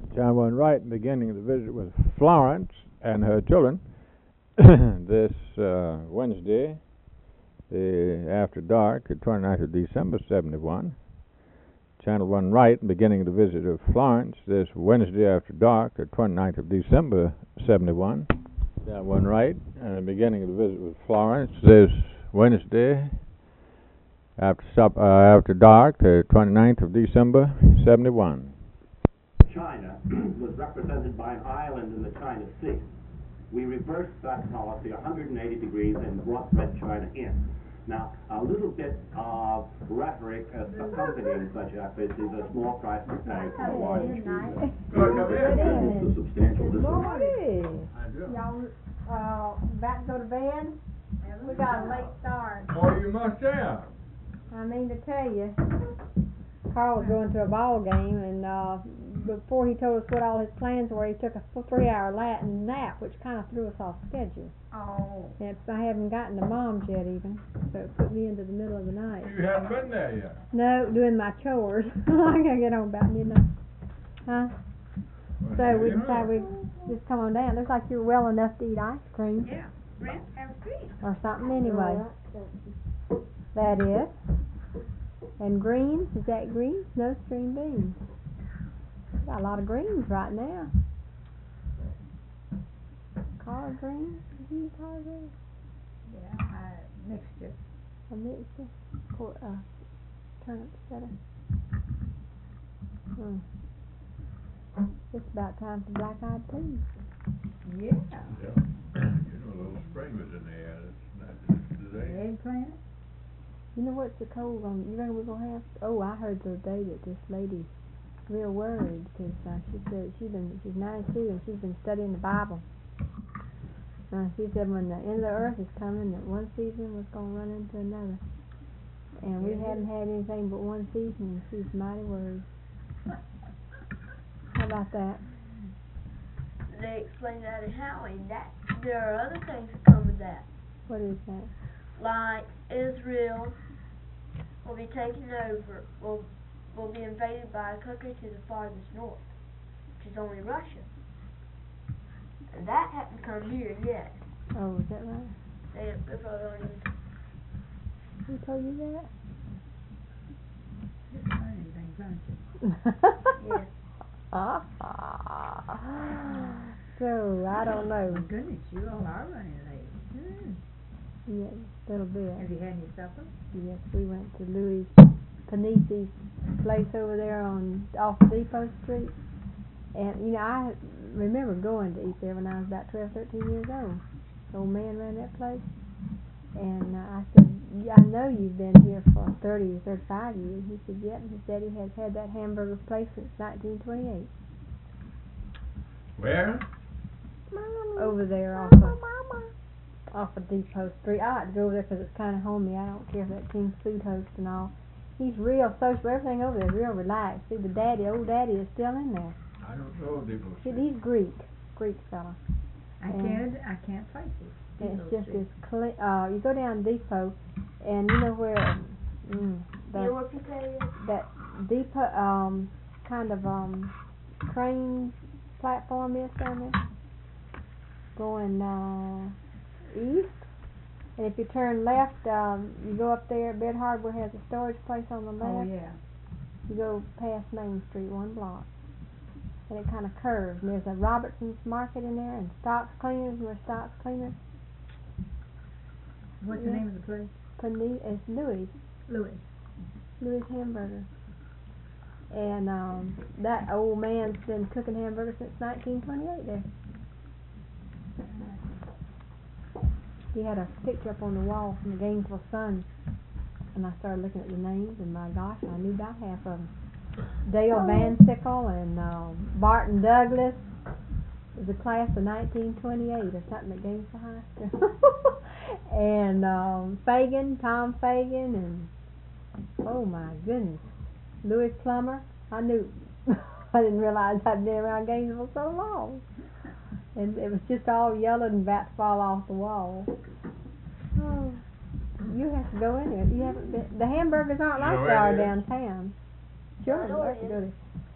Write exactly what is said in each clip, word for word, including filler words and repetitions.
John went right in the beginning of the visit with Florence and her children this uh, Wednesday, the after dark, the twenty-ninth of December, seventy-one. Channel one right, beginning of the visit of Florence this Wednesday after dark, the twenty-ninth of December, seventy-one. Channel one right, and the beginning of the visit with Florence this Wednesday after sup, uh, after dark, the twenty-ninth of December, seventy-one. China was represented by an island in the China Sea. We reversed that policy one hundred eighty degrees and brought Red China in. Now, a little bit of rhetoric uh, accompanying such efforts is a small price to pay for a large achievement. It's a substantial Morning. Y'all uh, about to go to bed? We got a late start. Oh, you must have. I mean to tell you, Carl was going to a ball game, and uh, before he told us what all his plans were, he took a three-hour Latin nap, which kind of threw us off schedule. Oh. And I haven't gotten to Mom's yet even, so it put me into the middle of the night. You haven't been there yet. No, doing my chores. I gotta get home about midnight. Huh? Well, So we you know. decided we'd just come on down. Looks like you're well enough to eat ice cream. Yeah. Brent, have cream. Or something anyway. That is. And greens, is that greens? No, string beans. Got a lot of greens right now. Collard greens? Did you eat collard greens? Yeah, I mixed it. A mixture? Pour, uh, turnips better. Hmm. It's about time for black-eyed peas. Yeah. Yeah. You know, a little spring was in the air. That's not today. Eggplant? You know what's the cold on? You reckon we're gonna have? Oh, I heard the other day that this lady's real worried because uh, she said she's been she's ninety-two and she's been studying the Bible. Uh, she said when the end of the earth is coming, that one season was gonna run into another, and we Yeah. hadn't had anything but one season, and she's mighty worried. How about that? They explained that in Halloween. That there are other things that come with that. What is that? Like Israel will be taken over, will will be invaded by a country to the farthest north, which is only Russia. And that hasn't come here yet. Oh, is that right? They they probably don't even. Who told you that? Just learning things, aren't you? Yeah. So, I don't know. My goodness, you all are running late. Hmm. Yeah, a little bit. Have you had any supper? Yes, we went to Louis Panisi's place over there on off Depot Street. And, you know, I remember going to eat there when I was about twelve, thirteen years old. The old man ran that place. And uh, I said, yeah, I know you've been here for thirty or thirty-five years. He said, yep. His daddy has had that hamburger place since nineteen twenty-eight. Where? Over there off of, off of Depot Street. I like to go over there because it's kind of homey. I don't care for that King's Food Host and all. He's real social. Everything over there is real relaxed. See, the daddy, old daddy, is still in there. I don't know Depot See, Street. he's Greek, Greek fella. I And- can't, I can't place it. And Depot it's just Street. this clean. Uh, you go down Depot, and you know where mm, You that know what pizza is? that Depot um kind of um crane platform is down there, going uh east. And if you turn left, um, you go up there. Bed Hardware has a storage place on the left. Oh, yeah. You go past Main Street one block, and it kind of curves. And there's a Robertson's Market in there, and Stocks Cleaners, and there's Stocks Cleaners. What's Yeah. the name of the place? Panini, it's Louis, Louis. Louis Hamburger. And um, that old man's been cooking hamburgers since nineteen twenty-eight there. He had a picture up on the wall from the Gainesville Sun, and I started looking at the names, and my gosh, I knew about half of them. Dale Van Sickle and uh, Barton Douglas. It was a class of nineteen twenty-eight or something at Gainesville High School. And um, Fagan, Tom Fagan, and oh my goodness, Louis Plummer. I knew, I didn't realize I'd been around Gainesville so long. And it was just all yellow and about to fall off the wall. Oh, you have to go in there. You haven't been, the hamburgers aren't You like know they where are it is? downtown. Sure, I know you where have to it go is. to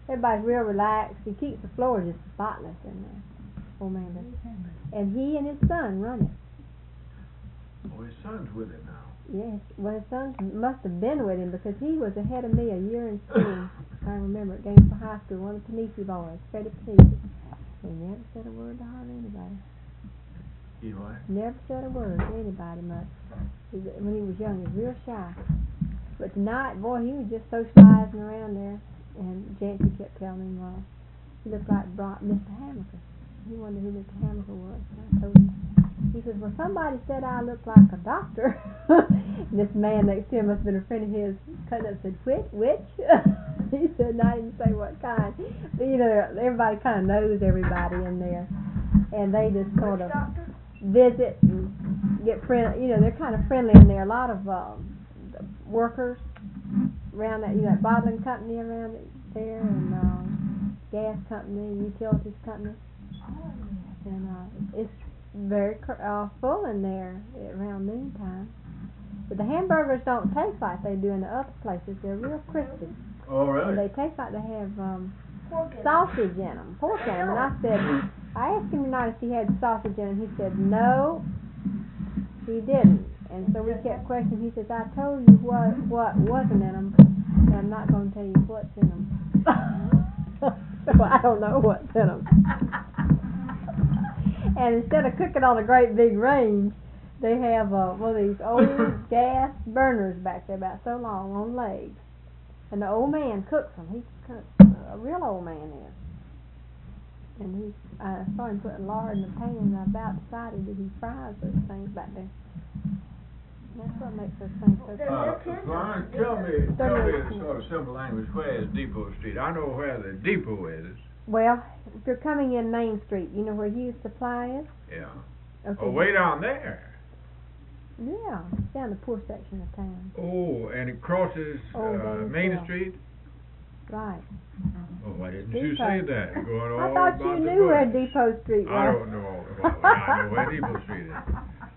everybody's real relaxed. He keeps the floor just spotless in there. Old man does. And he and his son run it. Oh, his son's with him now. Yes, well, his son must have been with him because he was ahead of me a year in school. I remember at Gainesville High School, one of the Panisi boys, Freddie Panisi. He never said a word to hardly anybody. He what? Never said a word to anybody much. He was, when he was young, he was real shy. But tonight, boy, he was just socializing around there. And Jancy kept telling him, uh, he looked like Bron- Mister Hamilton. He wondered who Mister Hamilton was. And I told him. He says, well, somebody said I look like a doctor. And this man next to him must have been a friend of his. Cut up and said, which? Which? He said, no, I didn't say what kind. But, you know, everybody kind of knows everybody in there. And they just sort of visit and get friendly. You know, they're kind of friendly in there. A lot of um, workers around that, you know, that bottling company around there, and um, gas company, utilities company. And uh, it's very uh, full in there around noontime. But the hamburgers don't taste like they do in the other places. They're real crispy. Oh, And really? they taste like they have um, Pork in it. sausage in them, pork in them. And I said, I asked him tonight if he had sausage in him. He said, no, he didn't. And so we kept questioning. He says, I told you what what wasn't in them, and I'm not going to tell you what's in them. So I don't know what's in them. And instead of cooking on a great big range, they have uh, one of these old gas burners back there about so long on legs. And the old man cooks them. He cooks, a real old man is. And he, I saw him putting lard in the pan, and I about decided that he fries those things back there. And that's what makes those things so good. Uh, Florence, tell me, tell me in sort of simple language, where is Depot Street? I know where the depot is. Well, if you're coming in Main Street, you know where Hughes Supply is? Yeah. Okay. Oh, way down there. Yeah, it's down the poor section of town. Oh, and it crosses Oh, uh, there Main you go. Street? Right. Oh, why didn't Depot. you say that? You're going all I thought about you the knew where bush. Depot Street was. I don't know. Well, I know where Depot Street is.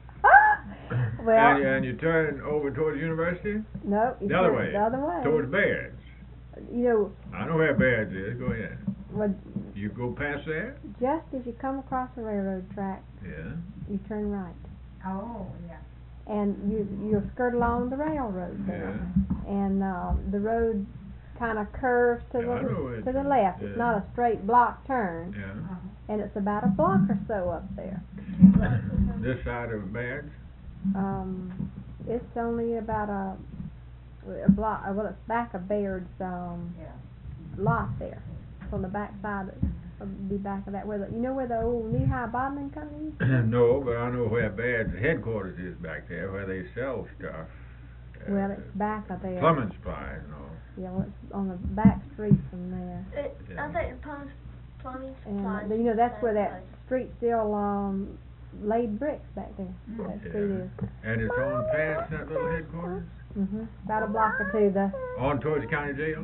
Well, and, and you turn over towards the university? no, you The other turn way. The other way. Towards Baird's. You know, I know where Baird's is. Go ahead. when, You go past there? just as you come across the railroad track, Yeah. you turn right. Oh, yeah. And you you skirt along the railroad there. Yeah. And uh, the road kind of curves to Yeah, I know the where to it the is. left. Yeah. It's not a straight block turn, Yeah. Uh-huh. and it's about a block or so up there. This side of Baird's? Um, it's only about a a block. Well, it's back of Baird's um, Yeah. lot there. It's on the back side. Of, be back of that. Where the, you know where the old Knee-High Bottling Company is? No, but I know where Baird's headquarters is back there, where they sell stuff. Uh, Well, it's back of there. Plumbing supplies and all. Yeah, well, it's on the back street from there. It, Yeah. I think the plumbing, plumbing And supplies. uh, you know that's where that place. street still um laid bricks back there. That street is. And it's on past that little headquarters? Mhm. About a block or two. The On towards the county jail?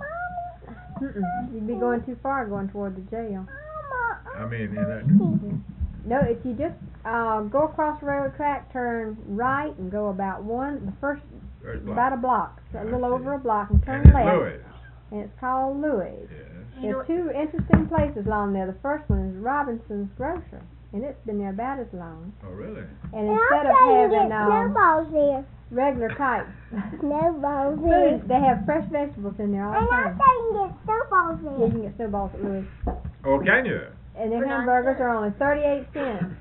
mm-mm, you'd be going too far going toward the jail. I mean, in that, No, if you just uh, go across the railroad track, turn right, and go about one, the first first block. about a block, a I little see. over a block, and turn And it's left. Louis. And it's called Louis. Yes. You know There's two interesting places along there. The first one is Robinson's Grocery, and it's been there about as long. Oh, really? And instead of having um, snowballs here. regular type Snowballs food, here. they have fresh vegetables in there all And the I time. thought you can get snowballs Yeah, you here. can get snowballs at Louis. Oh, can you? And their For nine hamburgers cents. are only thirty-eight cents.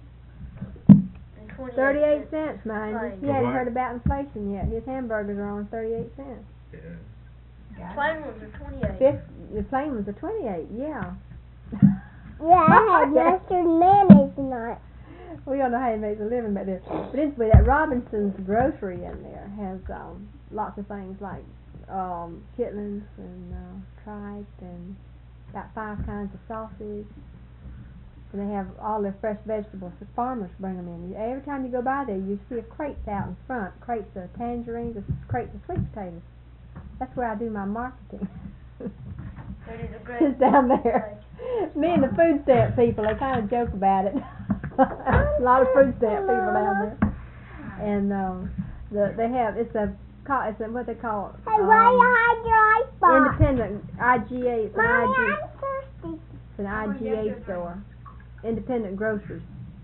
and twenty-eight thirty-eight cents. cents, mind you. Plain. He hadn't What? heard about inflation yet. His hamburgers are only thirty-eight cents. Yes. Plain ones are twenty-eight. Fifth, the plain ones are twenty-eight, yeah. Yeah, I had mustard and mayonnaise tonight. We don't know how he makes a living back there. But anyway, that Robinson's Grocery in there has um, lots of things like um, chitlins and uh, tripe and about five kinds of sausage. And they have all their fresh vegetables. The farmers bring them in. You, every time you go by there, you see a crates out in front, crates of tangerines, and crates of sweet potatoes. That's where I do my marketing. That is a great It's down there. place. Me and the food stamp people, they kind of joke about it. A lot of food stamp people down there. And um, the, they have, it's a call, it's a- what they call, Hey, why you um, hide your ice box? independent, I G A, it's an I Mommy, G, I'm thirsty. it's an I'm I gonna G get you A a store. Independent grocers.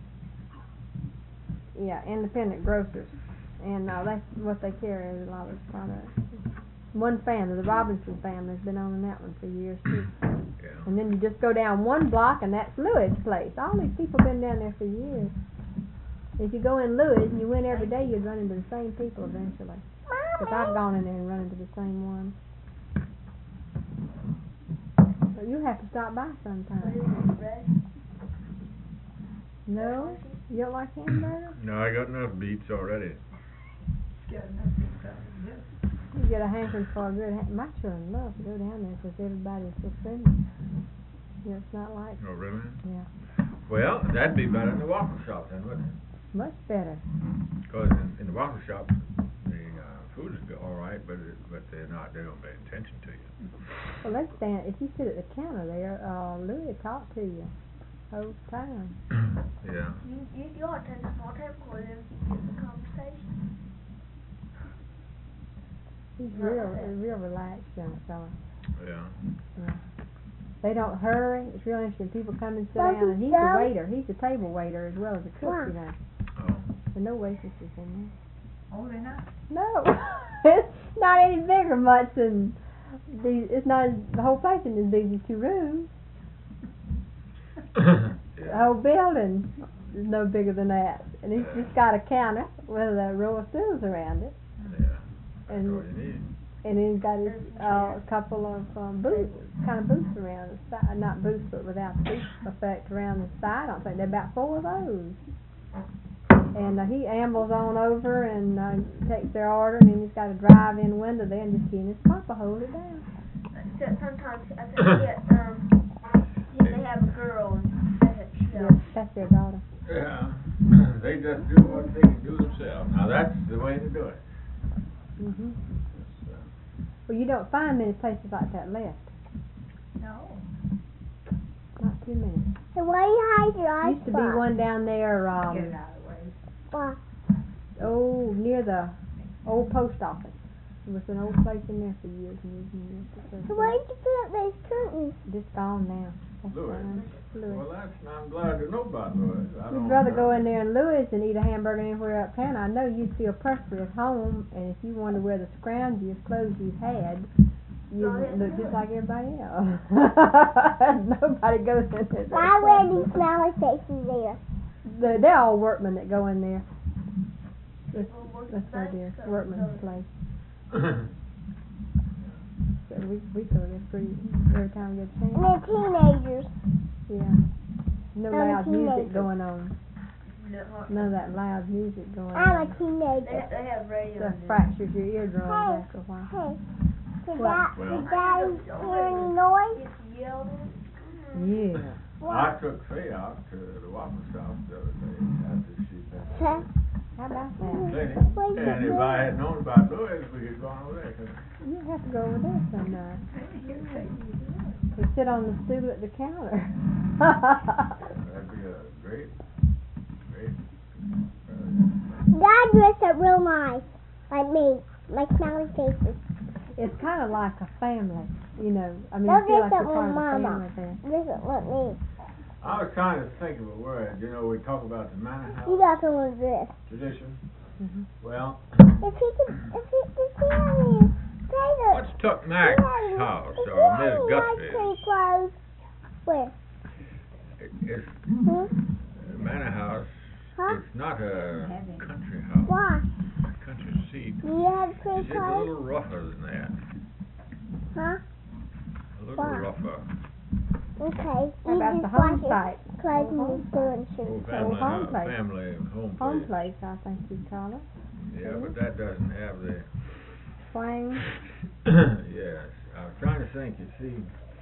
Yeah, independent grocers. And, uh, that's what they carry, a lot of those products. One family, the Robinson family's been owning that one for years too. Yeah. And then you just go down one block and that's Lewis' place. All these people been down there for years. If you go in Lewis and you went every day, you'd run into the same people eventually. Because I've gone in there and run into the same one. So you have to stop by What is sometime. it, bread? No? You don't like hamburger? No, I got enough beets already. Got enough to cover this. You get a hankering for a good, ha- my children love to go down there because everybody's so friendly. You know, it's not like, Oh, really? yeah, Well, that'd be better than the waffle shop then, wouldn't it? much better. Because in, in the waffle shop, the uh, food is go- all right, but it, but they're not. They don't pay attention to you. Well, they stand, if you sit at the counter there, uh, Louis talk to you whole time. Yeah. You, you, you ought to take a small table with him if you get the conversation. He's Not real, like that. real relaxed, young fella. Yeah. Yeah. They don't hurry. It's real interesting. People come and sit Does down, he and he's a go? waiter. He's a table waiter as well as a cook, Why? you know. Oh. There's no waitresses in Oh, they're not? there. No, it's not any bigger much than these. It's not as, the whole place isn't as big as two rooms. The Yeah. whole building is no bigger than that, and he's just got a counter with a row of stools around it, Yeah. That's and all you need. and then he's got his uh, a couple of um, booths, kind of booths around the side, not booths, but without the booth effect around the side. I don't think there are about four of those. And uh, he ambles on over and uh, takes their order, and then he's got a drive-in window there, and just he and his papa hold it down. Except sometimes I think that, um, if they have a girl and they have Yeah, children. that's their daughter. Yeah. They just do what they can do themselves. Now that's the way to do it. Mhm. It's, uh, Well, you don't find many places like that left. No. Not too many. Hey, why you hide your ice Used to be box? one down there. Get it Um, out of the way. Why? oh, near the old post office. There was an old place in there for years and years and years. It's So so why did you put up those curtains? just gone now. That's Louis. fine. Louis. Well, that's, I'm glad to know about Louis. I don't You'd rather go know. in there in Louis and eat a hamburger anywhere uptown. I know you'd feel perfectly at home, and if you wanted to wear the scroungiest clothes you had, you Oh, would yeah. look just like everybody else. Nobody goes in there. Why wear these smiley faces there? They're, they're all workmen that go in there. That's, People work that's the our same dear stuff, workman's so- place. So we we go there pretty every time we get a And chance. they're teenagers. Yeah. No I'm a loud music teenager. going on. No, None of that loud music going I'm a on. They, teenager. they have radio. That in there. fractures your eardrums Hey, after a while. hey. Did What? that, Well- did Daddy hear any noise? Gets yelled at. Yeah. I took Faye out to the waffle shop the other day after she Huh? finished How about that? cleaning. Wait a And if minute. I had known about Louis, we could go over there. couldn't we? You have to go over there sometime. You're crazy. To sit on the stool at the counter. That'd be a great, great. Uh, Dad dressed up real nice. Like me. Like smiley faces. It's kind of like a family, you know. I mean, Don't you feel dress like up you're with part of a Mama. family there. Doesn't let me. I was trying to think of a word. You know, we talk about the manor You house got to with this. tradition. Mhm. Well, If he could, if he could see me, Taylor. what's Tuck Mack's house or Miss Gusby's? Pretty clothes. Where? It, it's Hmm? a manor house. Huh? It's not a Heavy. country house. Why? Country seat. Do you have It's pretty a clothes? little rougher than that. Huh? A little Why? rougher. Okay. How You about just the home wash site? your clothes and Home you do and Oh, shoot. family, home uh, place. family home place. Home place, I think you'd call it. Yeah, but that doesn't have the. Twang. Yes, I was trying to think. You see,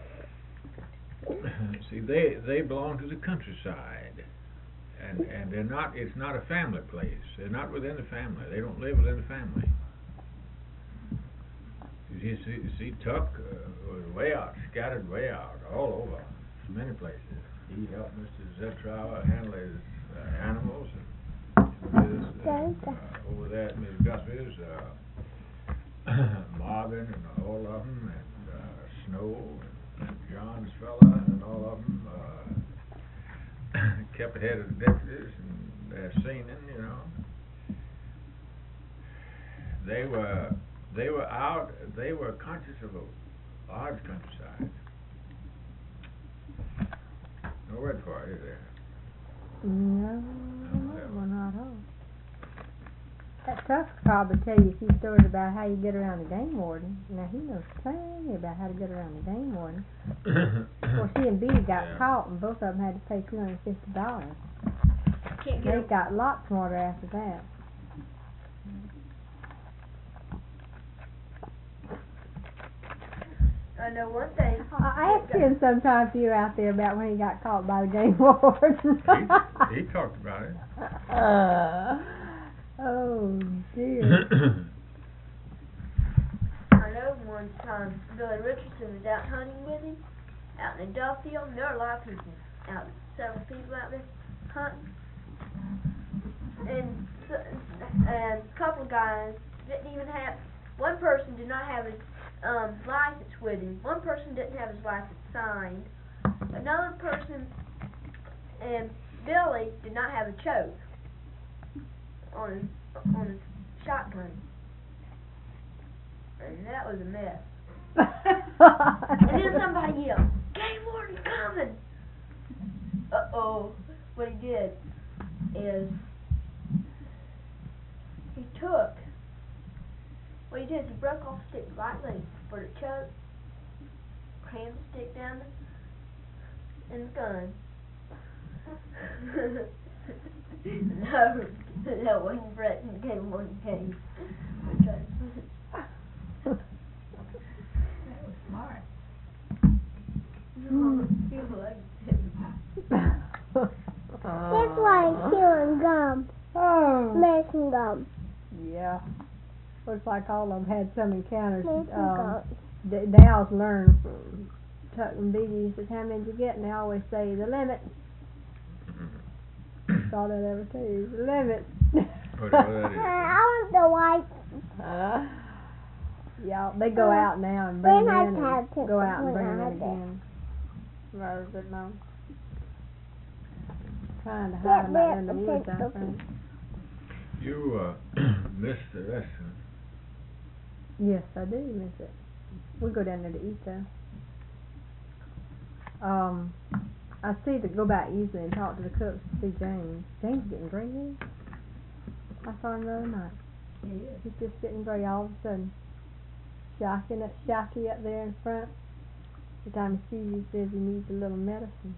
see, they they belong to the countryside, and and they're not. It's not a family place. They're not within the family. They don't live within the family. You see, you see Tuck uh, was way out, scattered way out, all over, many places. He helped Mister Zetrow handle his uh, animals, and Miz uh, Okay. uh, over there at Miss Gusby's, uh, Marvin and all of them, and uh, Snow and John's fella, and all of them uh, kept ahead of the deputies and their singing, you know. They were they were out. They were conscious of a large countryside. No word for it, is there? No, well, not all. That Tuck probably tell you a few stories about how you get around the game warden. Now, he knows plenty about how to get around the game warden. Well, she and Bee got Yeah. caught, and both of them had to pay two hundred fifty dollars. Can't They get a, got lots smarter after that. I know one thing. I I asked him sometime if you were out there about when he got caught by the game warden. he, he talked about it. Uh, oh, dear. I know one time Billy Richardson was out hunting with him, out in the Duffield, and there were a lot of people out, several people out there hunting. And, so- and a couple of guys didn't even have, one person did not have his um, license with him, one person didn't have his license signed, another person and Billy did not have a choke on his, on his shotgun. And that was a mess. And then somebody yelled, "Game warden coming!" Uh-oh. What he did is he took, what he did is he broke off the stick right leg for the choke, crammed the stick down the, in the gun. No, that wasn't Brett in the game warden came. Okay. That was smart. No, he liked it. That's why I'm chewing gum. Oh, Messing gum. yeah. Looks like all of them had some encounters. Messing Um, gum. they, they always learn from Tuck and Beatty. He says, how many did you get? And they always say, the limit. That's all they'll ever tell you, the limit. What, what that is? I want the white. Uh, yeah, they go Uh, out now and bring when them I in had and to- go out and when bring I them in had to- again. Rather than um, trying to Get hide them out rid in the of woods, the I cookie. think. You uh, missed the lesson. Yes, I do miss it. We go down there to eat though. Um, I see to go back usually and talk to the cooks to see James. James is getting gray hair. I saw him the other night. Yeah. He's just getting gray all of a sudden. Shocking up, shocky up there in front. Every time he sees you, he says he needs a little medicine.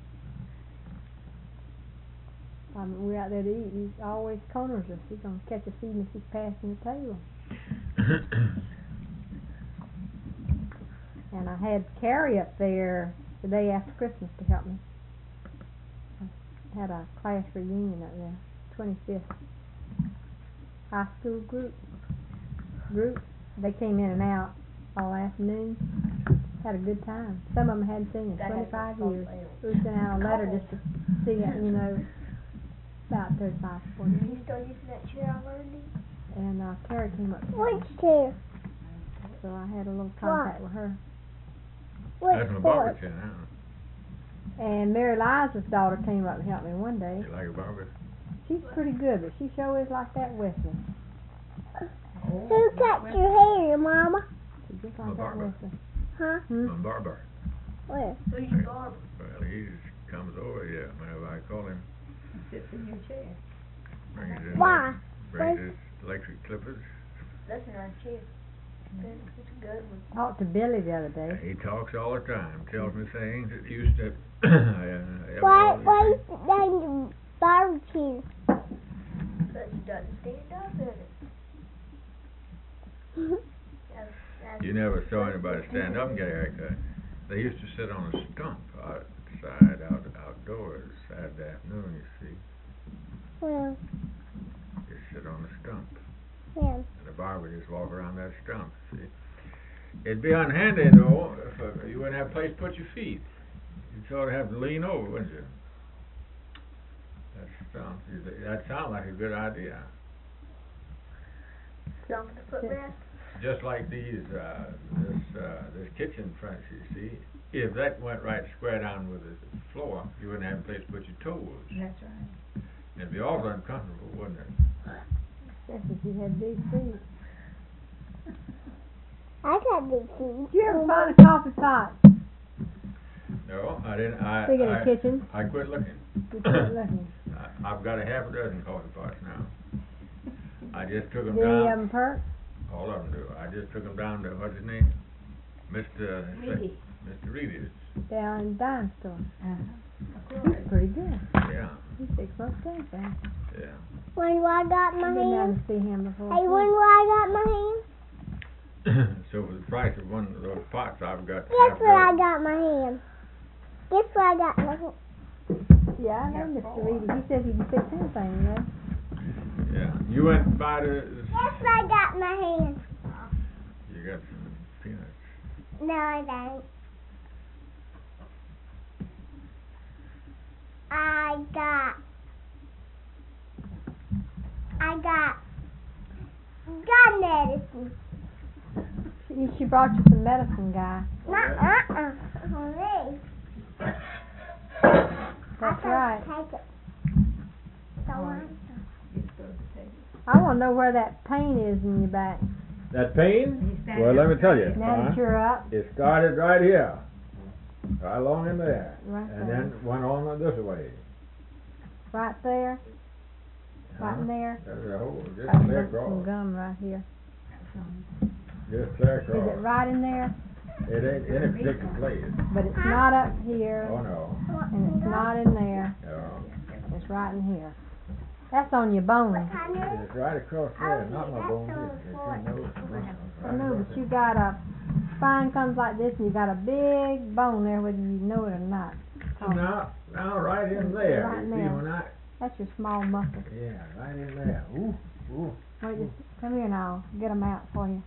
Um, we're out there to eat. He always corners us. He's gonna catch us eating if he's passing the table. And I had Carrie up there the day after Christmas to help me. I had a class reunion up there, twenty-fifth. High school group. Group. They came in and out all afternoon. Had a good time. Some of them hadn't seen in That has twenty-five been years. fun. We sent out a letter just to see it, you know, about thirty-five, forty You years. still using that chair I learned in? And uh, Carrie came up to help Which me, chair? so I had a little contact with her. Which That's my sport? barber chair now. And Mary Liza's daughter came up and helped me one day. You like a barber? She's pretty good, but she sure is like that Wesley. Who cut your hair, Mama? She's just My like that barber. Wesley. Huh? Hmm? My barber. Where? Who's your barber? Well, he just comes over here whenever I call him. Sits in your chair. Brings his, Why? brings his electric clippers. That's a nice chair. Good. It's a good one. Talked to Billy the other day. He talks all the time, tells me things that used to. uh, Why? everybody Why think- is it on your barbecue? But he doesn't stand up in it. That's, that's You never saw anybody stand up and get a haircut. They used to sit on a stump outside, out outdoors, Saturday afternoon. You see, Well, just sit on the stump, yeah. and the barber just walk around that stump. See, it'd be unhandy though if uh, you wouldn't have a place to put your feet. You'd sort of have to lean over, wouldn't you? That stump. That sounds like a good idea. Stump the footrest. just like these, uh, this, uh, this kitchen front, you see, if that went right square down with the floor, you wouldn't have a place to put your toes. That's right. It'd be awful uncomfortable, wouldn't it? Especially if you had big feet. I got big feet. Did you ever find a coffee pot? No, I didn't, I, Speaking I, of kitchen, I quit looking. you quit looking. I, I've got a half a dozen coffee pots now. I just took them Do any of down, them perk? all of them do. I just took them down to, what's his name? Mister Reedy. Mister Reedy's. Down in the dime store. Uh-huh. Of He's course. pretty good. Yeah, He fixes most anything. yeah. When I got my I've been down hand. to see him before. Hey, too. when I got my hand. So for the price of one of those pots, I've got Guess half where I dozen. got my hand. Guess where I got my hand. Yeah, I know Mister Reedy. He says he can fix anything, you know. Yeah, you went by the, Guess where I got my hand. you got some peanuts. No, I don't. I got. I got. Gun medicine. She, she brought you some medicine, guy. Not uh-uh. On me. That's I right. can't take it. So I. You're supposed to take it. I want to know where that pain is in your back. That pain? He's standing Well, let me up tell straight. you. Now that Huh? you're up, It started right here, right along in there, right and there, then went on this way. right there, right in Huh? there. There's a whole, just I've clear got some across, gum right here. just clear Is across. it right in there? It ain't any particular place. But it's not up here, Oh, no, and it's not in there. no. It's right in here. That's on your bones. It's right across there, not my bones, it's, it's your nose. I know, but you got a spine comes like this, and you got a big bone there, whether you know it or not. Oh, Now, now, right in there, Right you see, there. when I, that's your small muscle. yeah, right in there, ooh, ooh, Wait, just come here and I'll get them out for you.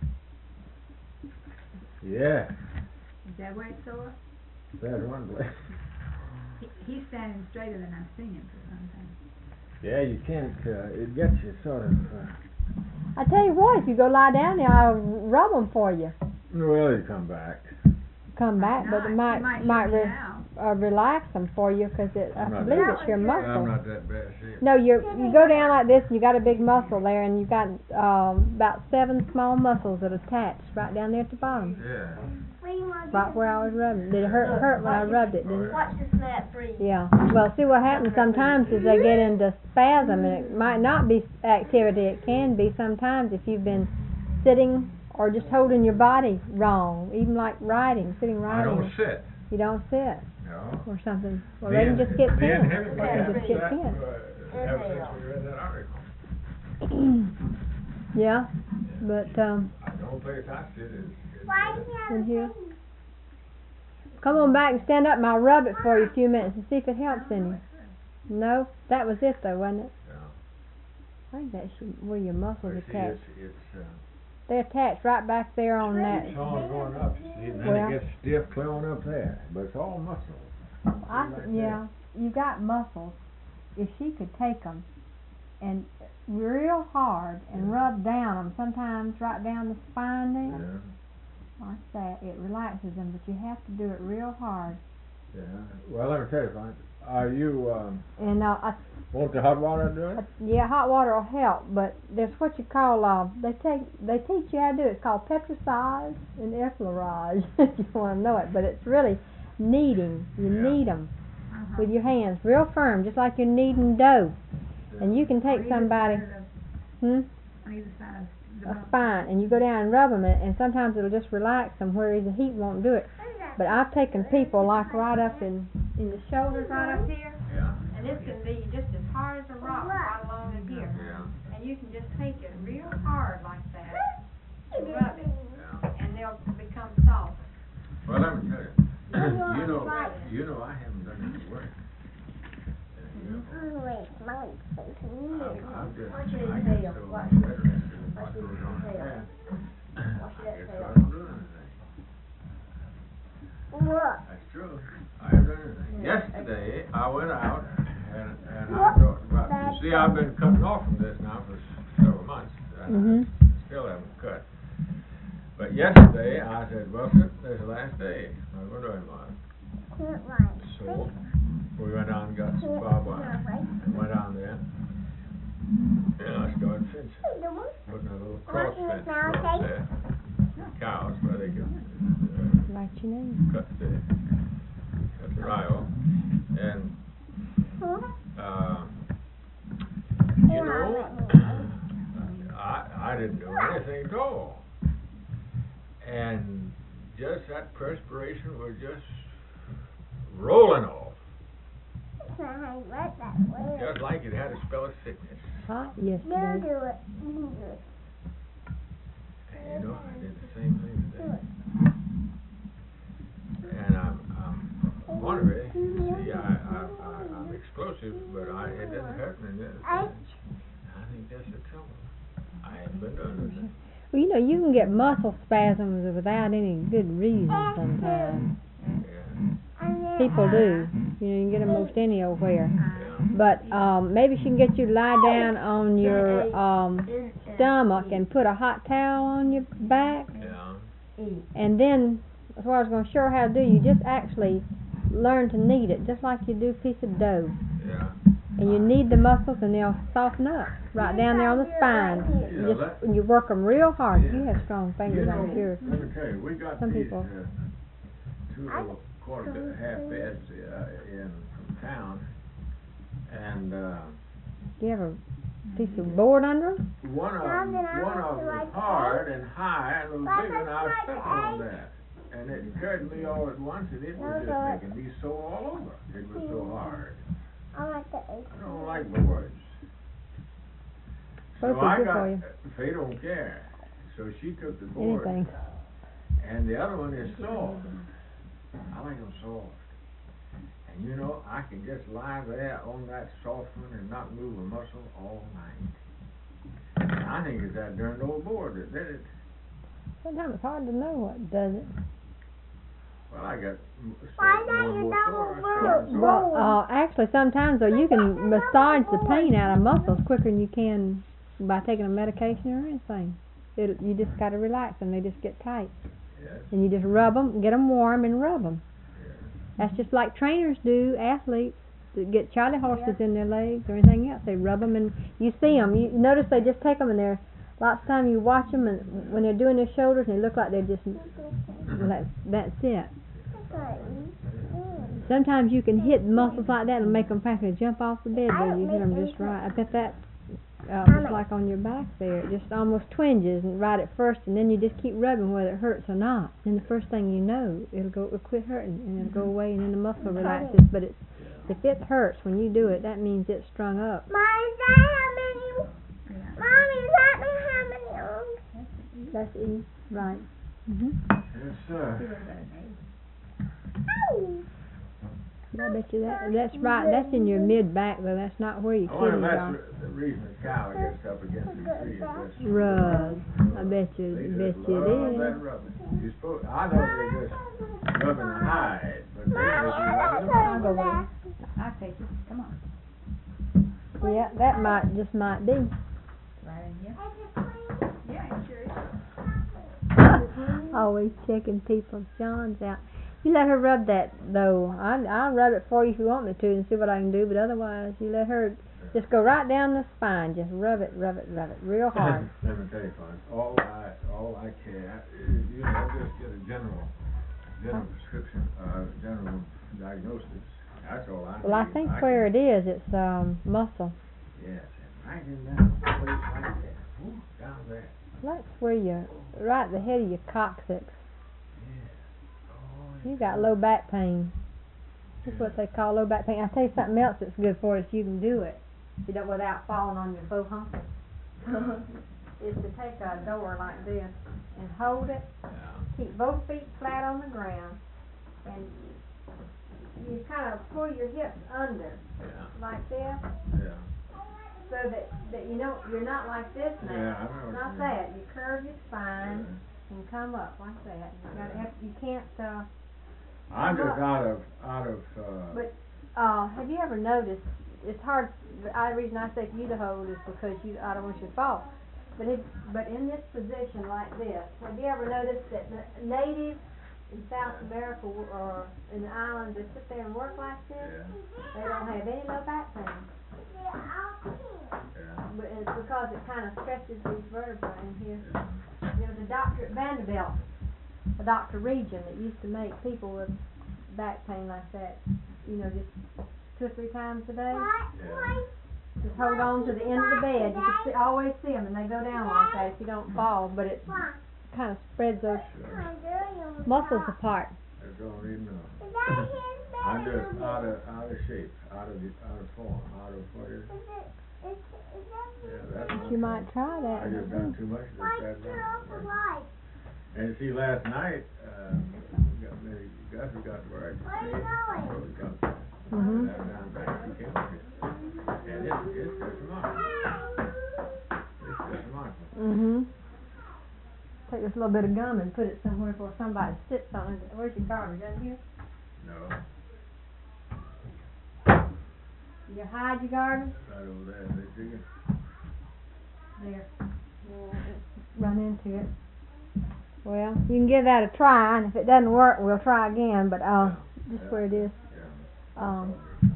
yeah, Is that where it's sore? that's one place. He, he's standing straighter than I've seen him for some time. Yeah, you can't, uh, it gets you sort of, uh, I tell you what, if you go lie down there, I'll rub them for you. well, you come back. Come back, but it might Nice. might, He re- now. uh, relax them for you, because it I I'm not believe that- it's your I'm muscle. not that bad, see. No, you you go down like this, and you got a big muscle there, and you got um, about seven small muscles that attach right down there at the bottom, Yeah. right where I was rubbing. Did it hurt hurt when I rubbed it? Didn't it? Watch the snap breathe. Yeah. Well, see what happens sometimes is they get into spasm, and it might not be activity. It can be sometimes if you've been sitting or just holding your body wrong, even like writing, sitting I writing. don't sit, You don't sit no. or something. Well, Me they can and- just get me and tense. Hemingway They can have just get that, tense. uh, ever since we read that article. Yeah, but um, The only place I sit is, is Why do this. you have In a here? thing? come on back and stand up, and I'll rub it for you a few minutes and see if it helps any. No, that was it though, wasn't it? Yeah. I think that's your, where your muscles But see, attached. it's, it's, uh, They're attached right back there on that. it's all going up, you see, and then Well- it gets stiff clear on up there, but it's all muscle. I, Right yeah, you got muscles. If she could take them and real hard and rub down them, sometimes right down the spine there, Yeah, like that, it relaxes them. But you have to do it real hard. yeah. Well, let me tell you something. Are you, um, And uh, I, want the hot water to do I, it? yeah, hot water will help. But there's what you call uh, they take they teach you how to do it. It's called petrissage and effleurage, if you want to know it. But it's really kneading. You Yeah. knead them Uh-huh. with your hands, real firm, just like you're kneading dough. And you can On take either somebody, side of hmm, the- On either side of the a bone. spine, and you go down and rub them, and, and sometimes it'll just relax them where the heat won't do it. But I've taken people like right up in in the shoulders, right up here, Yeah, and this can be just as hard as a rock right along in here. yeah, And you can just take it real hard like that and rub it, yeah. and they'll become soft. Well, let me tell you, you know, you know, I haven't done any work. Uh, you know, Wait, Mom, wait a minute. I'm, I'm just, Watch your I get tail, so watch interested in what watch goes your on tail. there. Watch I that guess tail. I don't do anything. What? That's true. I haven't done anything. Yesterday, I went out and, and I thought about, you see, I've been cutting off from this now for several months. And Mhm. I still haven't cut. yesterday I said, Buster, this is the last day. I'm going to do anymore. So we went down and got some barbed wire and went down there. And I started fencing, putting a little cross fence across there. Cows where they could uh, Write your name. cut the cut the rye off. And uh, you know, I I didn't do anything at all. And just that perspiration was just rolling off. Just like it had a spell of sickness. Hot yesterday. And you know, I did the same thing today. And I'm, I'm wondering, see, I, I, I, I'm explosive, but I, it didn't hurt me. This. I think that's the trouble. I haven't been doing anything. Well, you know, you can get muscle spasms without any good reason sometimes. Yeah. People do. You know, you can get them most anywhere. Yeah. But um, maybe she can get you to lie down on your um, stomach and put a hot towel on your back. Yeah. And then, that's what I was going to show her how to do. You just actually learn to knead it, just like you do a piece of dough. Yeah. And you knead the muscles and they'll soften up right down there on the spine. You Yeah, just you work them real hard. Yeah. You have strong fingers, You know, I'm sure. let me tell you, we got Some these people. uh, two little quarter bed, half beds uh, in from town, and uh, Do you have a piece of board under them? one of them, one of them was hard and high and a little bigger, and I was stepping on that. And it occurred to me all at once that it was just making me sore all over. It was so hard. I like the egg. I don't like boards. What if So it's I good got, for you? Faye don't care. So she took the board, Anything. and the other one is soft. I like them soft. And you know, I can just lie there on that soft one and not move a muscle all night. I think it's that darn old board that did it. Sometimes it's hard to know what does it. Well, I got m- Why sore- don't more you and more double sore, board? sore and sore. Well, uh, actually, sometimes though you can massage the pain out of muscles quicker than you can by taking a medication or anything. It, you just got to relax them; they just get tight, Yes, and you just rub them, get them warm, and rub them. yes. That's just like trainers do, athletes that get charley horses in their legs or anything else. They rub them, and you see them. You notice they just take them, and they're lots of time you watch them, and when they're doing their shoulders, and they look like they're just well, that's that's it. Sometimes you can hit muscles like that and make them practically jump off the bed when you hit them just right. I bet that uh, just like on your back there, it just almost twinges and right at first, and then you just keep rubbing whether it hurts or not. Then the first thing you know, it'll go, it'll quit hurting and it'll go away, and then the muscle relaxes. But it's if it hurts when you do it, that means it's strung up. Mom, is that how many? Mom, is that how many arms? That's E, right? Mhm. Yes, sir. Ow. I bet you that that's right. That's in your mid back though. That's not where your I wonder if kidneys that's are. re- the reason the cow gets up against the tree. Is just Rub. I bet you. They Bet just you love it that is. rubbing. You supposed, I thought they just rubbing the hide, but they Mom, just be is rubbing the that I'll go with over it. I'll take it, come on, Yeah, that might just might be. right in here. Yeah, it sure is. Always checking people's Johns out. You let her rub that though. I I'll rub it for you if you want me to and see what I can do. But otherwise, you let her just go right down the spine. Just rub it, rub it, rub it real hard. Let me tell you, Fun, all I, all I care is, you know, just get a general, general prescription, uh, general diagnosis. That's all I need. Well, I think can- where it is, it's um muscle. Yes, and right in down, a place like that, whoo, down there. That's where you right at the head of your coccyx. Oh, You got low back pain. That's what they call low back pain. I'll tell you something else that's good for it if you can do it. You don't without falling on your faux hump. Is to take a door like this and hold it. yeah. Keep both feet flat on the ground, and you kind of pull your hips under Yeah, like this, yeah. so that, that you know you're not like this now. Yeah, I know what you Not mean. that. You curve your spine and come up like that. You gotta have. You can't. Uh, I'm just Look. out of, out of, uh, But uh, have you ever noticed? It's hard. The only reason I say for you to hold is because you. I don't want you to fall. But it, but in this position like this, have you ever noticed that the natives in South America w- or in the islands, they sit there and work like this? Yeah, They don't have any low back pain. yeah, But it's because it kind of stretches these vertebrae in here. yeah. There was a doctor at Vanderbilt, a Doctor Region, that used to make people with back pain like that, you know, just two or three times a day. Yeah. Just hold on to the end of the bed. You can see, always see them, and they go down like that if you don't fall. But it kind of spreads those muscles apart. That's all I need to know. I'm just out of, out of shape, out of, the out of form, out of what is it? Yeah, that's my You might try I that. just done too much of this that night. And see, last night, uh, got me, Gus got to work. See, so we got Mhm. that down back, he came with it. And it's, it's just remarkable. It's just remarkable. Mhm. Take this little bit of gum and put it somewhere where somebody sits on it. Where's your garter? Down here? No, You hide your garter? right over there, they see it. There. Yeah, run into it. Well, you can give that a try, and if it doesn't work, we'll try again. But uh, just Yeah. where it is. Yeah. Um.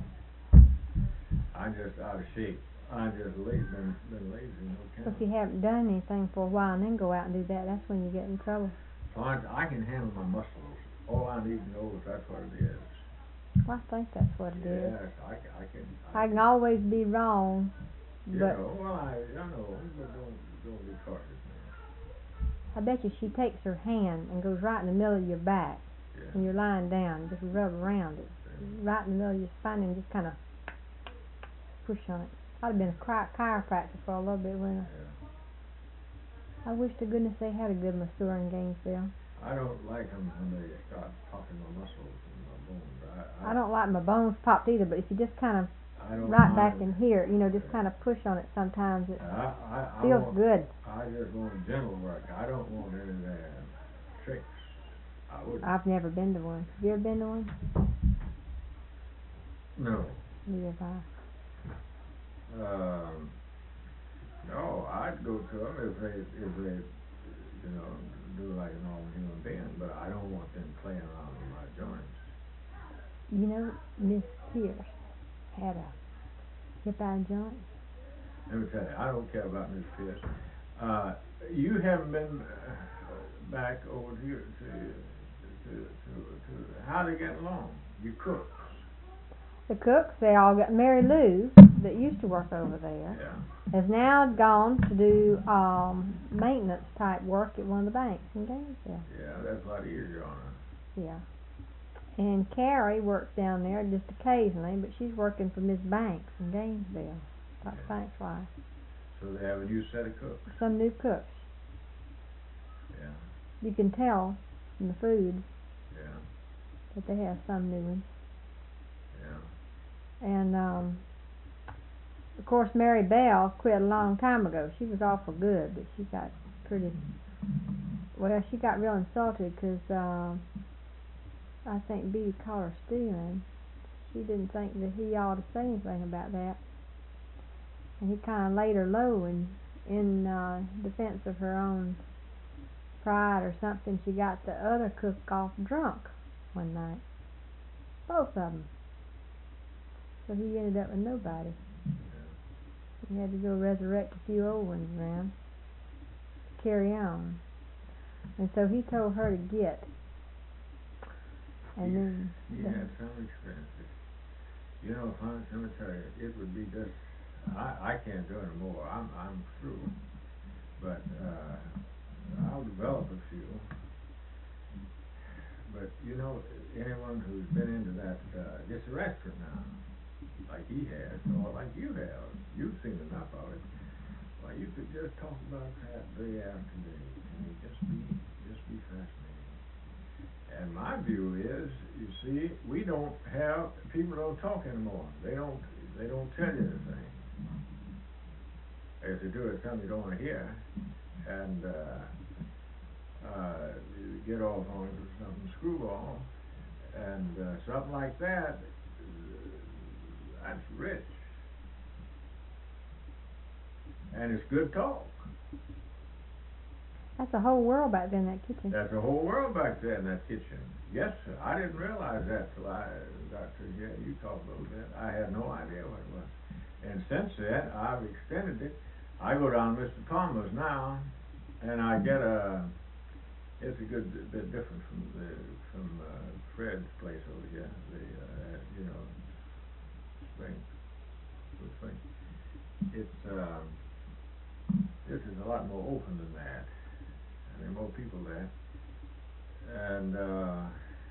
I'm just out of shape. I just lazy, been, been lazy, no So if kidding. you haven't done anything for a while and then go out and do that, that's when you get in trouble. So I, I can handle my muscles. All I need to know is that's what it is. Well, I think that's what it is. Yes, I, ca- I can. I can always be wrong, You but know, well, I, I know, but don't, don't be cautious now. I bet you she takes her hand and goes right in the middle of your back Yeah. when you're lying down, just rub around it, Yeah. right in the middle of your spine, and just kind of push on it. I'd have been a chi- chiropractor for a little bit, wouldn't Yeah. I? I wish to goodness they had a good masseur in Gainesville. I don't like them when they start popping my muscles and my bones. I, I, I don't like my bones popped either, but if you just kind of I don't right back mind. in here, you know, just kind of push on it sometimes, it I, I, I feels want, good. I just want gentle work. I don't want any of that tricks. I wouldn't. I've never been to one. Have you ever been to one? No. Neither have I. Um, no, I'd go to them if they, if they, you know, do like a normal human being, but I don't want them playing around with my joints. You know, Miss Pierce had a hip out joint. Let me tell you, I don't care about Miss Pierce. Uh, you haven't been uh, back over to, your- to, to, to, to, how they get along? You cook. The cooks, they all got, Mary Lou, that used to work over there, Yeah. has now gone to do um maintenance type work at one of the banks in Gainesville. Yeah, that's a lot easier on her. Yeah. And Carrie works down there just occasionally, but she's working for Miss Banks in Gainesville. Dr. Yeah. Banks' wife. So they have a new set of cooks. Some new cooks. Yeah, You can tell from the food yeah, that they have some new ones. yeah. And um of course Mary Bell quit a long time ago. She was awful good, but she got pretty well, she got real insulted because uh, I think Beatty called her stealing. She didn't think that he ought to say anything about that, and he kind of laid her low in in uh, defense of her own pride or something. She got the other cook off drunk one night, both of them. So he ended up with nobody. He had to go resurrect a few old ones around to carry on. And so he told her to get. And He- then He the- had some experiences. You know, Fun Cemetery, it would be just, I, I can't do it anymore. I'm, I'm through. But, uh, I'll develop a few. But, you know, anyone who's been into that, uh, this restaurant now, like he has, or like you have, you've seen enough of it. Well, you could just talk about that day after day, and it'd just be, just be fascinating. And my view is, you see, we don't have, people don't talk anymore. They don't, they don't tell you anything. If they do, it's something you don't want to hear. And, uh, uh, you get off on some screwball, and, uh, something like that, uh, that's rich. And it's good talk. That's a whole world back there in that kitchen. That's a whole world back there in that kitchen. Yes, sir. I didn't realize that till I got to hear you talk a little bit. I had no idea what it was. And since then, I've extended it. I go down to Mister Palmer's now, and I get a, it's a good bit different from the, from uh, Fred's place over here, the, uh, you know, spring, Blue Spring. It's, um, this is a lot more open than that. There are more people there. And, uh,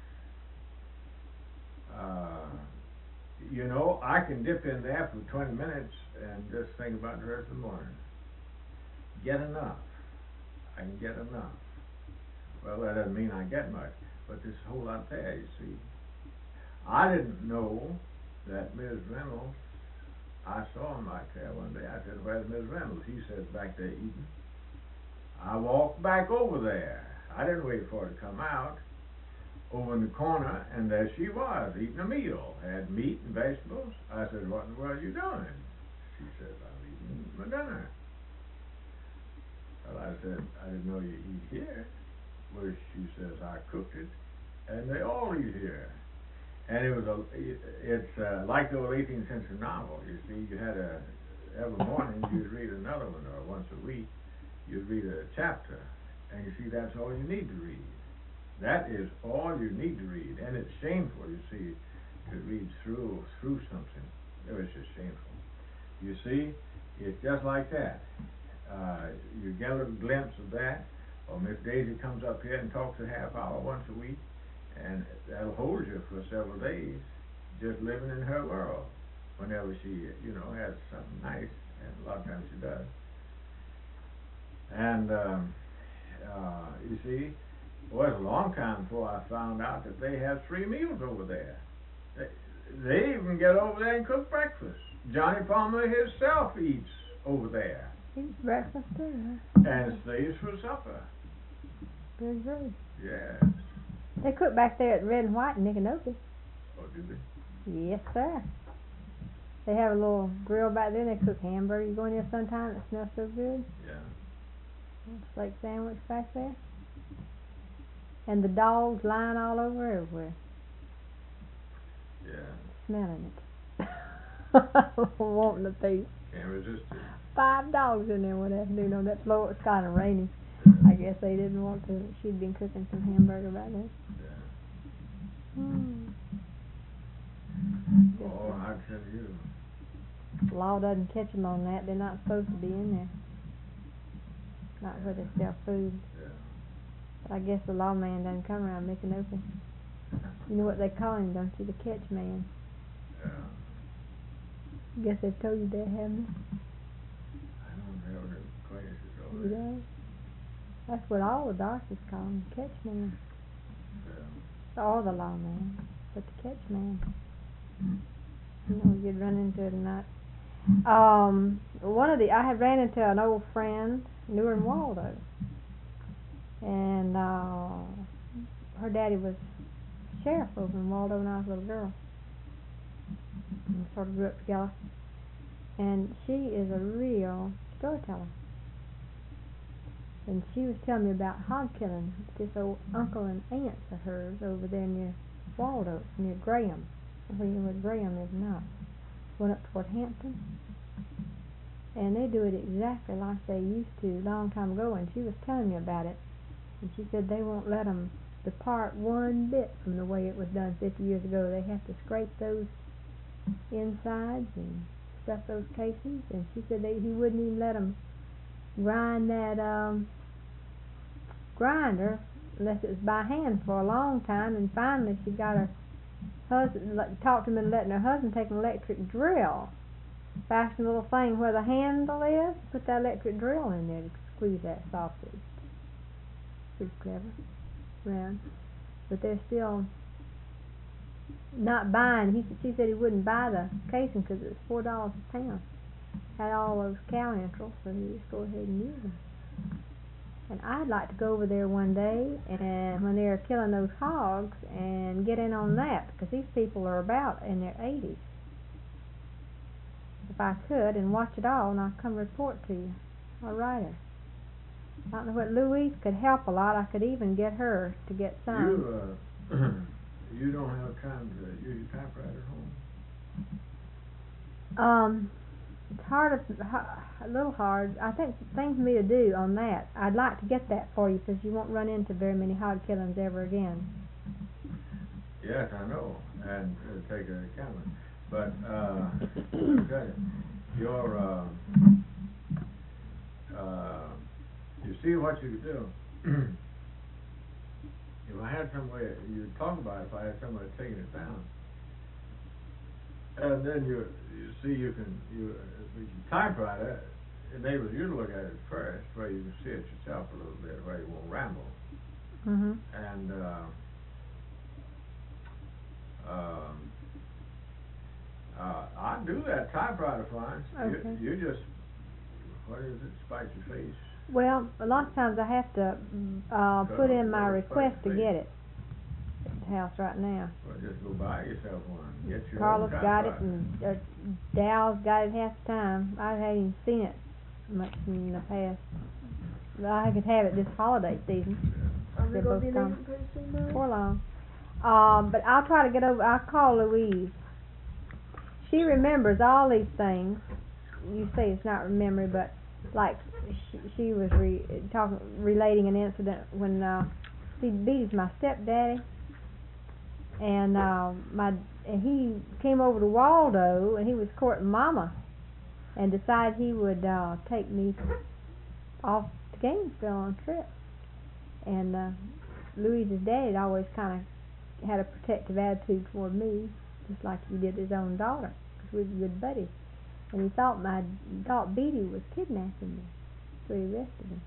uh, you know, I can dip in there for twenty minutes and just think about the rest of the morning. Get enough. I can get enough. Well, that doesn't mean I get much, but there's a whole lot there, you see. I didn't know that Miz Reynolds, I saw him back there one day. I said, "Where's Miz Reynolds?" He says, "Back there eating." I walked back over there. I didn't wait for her to come out. Over in the corner, and there she was, eating a meal. Had meat and vegetables. I said, "What in the world are you doing?" She said, "I'm eating my dinner." Well, I said, "I didn't know you eat here." Well, she says, "I cooked it, and they all eat here." And it was a, it's uh, like the old eighteenth century novel. You see, you had a, every morning you'd read another one, or once a week, you'd read a chapter. And you see, that's all you need to read. That is all you need to read. And it's shameful, you see, to read through through something. It was just shameful. You see, it's just like that. Uh, you get a little glimpse of that, or Miss Daisy comes up here and talks a half hour once a week, and that'll hold you for several days, just living in her world. Whenever she, you know, has something nice, and a lot of times she does. And um, uh, you see, well, it was a long time before I found out that they have three meals over there. They, they even get over there and cook breakfast. Johnny Palmer himself eats over there. Eats breakfast too, huh? And stays for supper. Very good. Yes. They cook back there at Red and White in Micanopy. Oh, do they? Yes, sir. They have a little grill back there, and they cook hamburgers. You go in there sometime, it smells so good. Yeah. Steak sandwich back there. And the dogs lying all over everywhere. Yeah. Smelling it. Wanting a piece. Can't resist it. Five dogs in there one afternoon on that floor. It was kind of rainy. Yeah. I guess they didn't want to. She'd been cooking some hamburger back there. Yeah. Hmm. Oh, I tell you. The law doesn't catch them on that. They're not supposed to be in there. Not where they sell food. Yeah. But I guess the lawman doesn't come around making open. You know what they call him, don't you? The catch man. Yeah. I guess they've told you that, haven't I don't have any acquaintances they? over You there. know? That's what all the doctors call him, catch man. Yeah. Or the lawman, but the catch man. You know, you'd run into it tonight. Um, one of the, I had ran into an old friend, knew her in Waldo. And, uh, her daddy was sheriff over in Waldo when I was a little girl. And sort of grew up together. And she is a real storyteller. And she was telling me about hog killing this old uncle and aunts of hers over there near Waldo, near Graham. Where you know where Graham is now. Went up toward Hampton. And they do it exactly like they used to a long time ago, and she was telling me about it. And she said they won't let them depart one bit from the way it was done fifty years ago. They have to scrape those insides and stuff those casings. And she said they, he wouldn't even let them grind that um, grinder unless it was by hand for a long time. And finally she got her husband, like, talked to him and letting her husband take an electric drill, fasten a little thing where the handle is, put that electric drill in there to squeeze that sausage. Pretty clever, round. But they're still not buying. He she said he wouldn't buy the casing because it was four dollars a pound. Had all those cow entrails, so he just go ahead and use them. And I'd like to go over there one day, and when they're killing those hogs, and get in on that, because these people are about in their eighties. If I could, and watch it all, and I'll come report to you. I'll write her. I don't know what Louise could help a lot. I could even get her to get some. You, uh, you don't have time to use your typewriter at home? Um, it's hard, a little hard. I think things for me to do on that. I'd like to get that for you because you won't run into very many hog killings ever again. Yes, I know, and uh, take an account of it. But, uh, I'll tell you, your, uh, uh, you see what you could do. If I had some way, you talk about it, if I had some way of taking it down. And then you, you see you can, you, uh, the typewriter enables you to look at it first, where you can see it yourself a little bit, where you won't ramble. Mm-hmm. And, uh, um, uh, I do that typewriter fine. Okay. You, you just, what is it, spite your face? Well, a lot of times I have to uh, put in my request to get it at the house right now. Well, just go buy yourself one. Get your Carlos own got it, typewriter. and uh, Dow's got it half the time. I haven't even seen it much in the past. But I could have it this holiday season. Are we They're gonna both be gone. leaving pretty soon, Mom? For long. Um, but I'll try to get over. I'll call Louise. She remembers all these things. You say it's not memory, but like she, she was re, talking, relating an incident when uh, see, Beatty's my stepdaddy, and uh, my and he came over to Waldo, and he was courting Mama, and decided he would uh, take me off to Gainesville on a trip. And uh, Louise's dad always kind of had a protective attitude toward me, just like he did his own daughter, because we were good buddies. And he thought my he thought Beatty was kidnapping me, so he arrested him.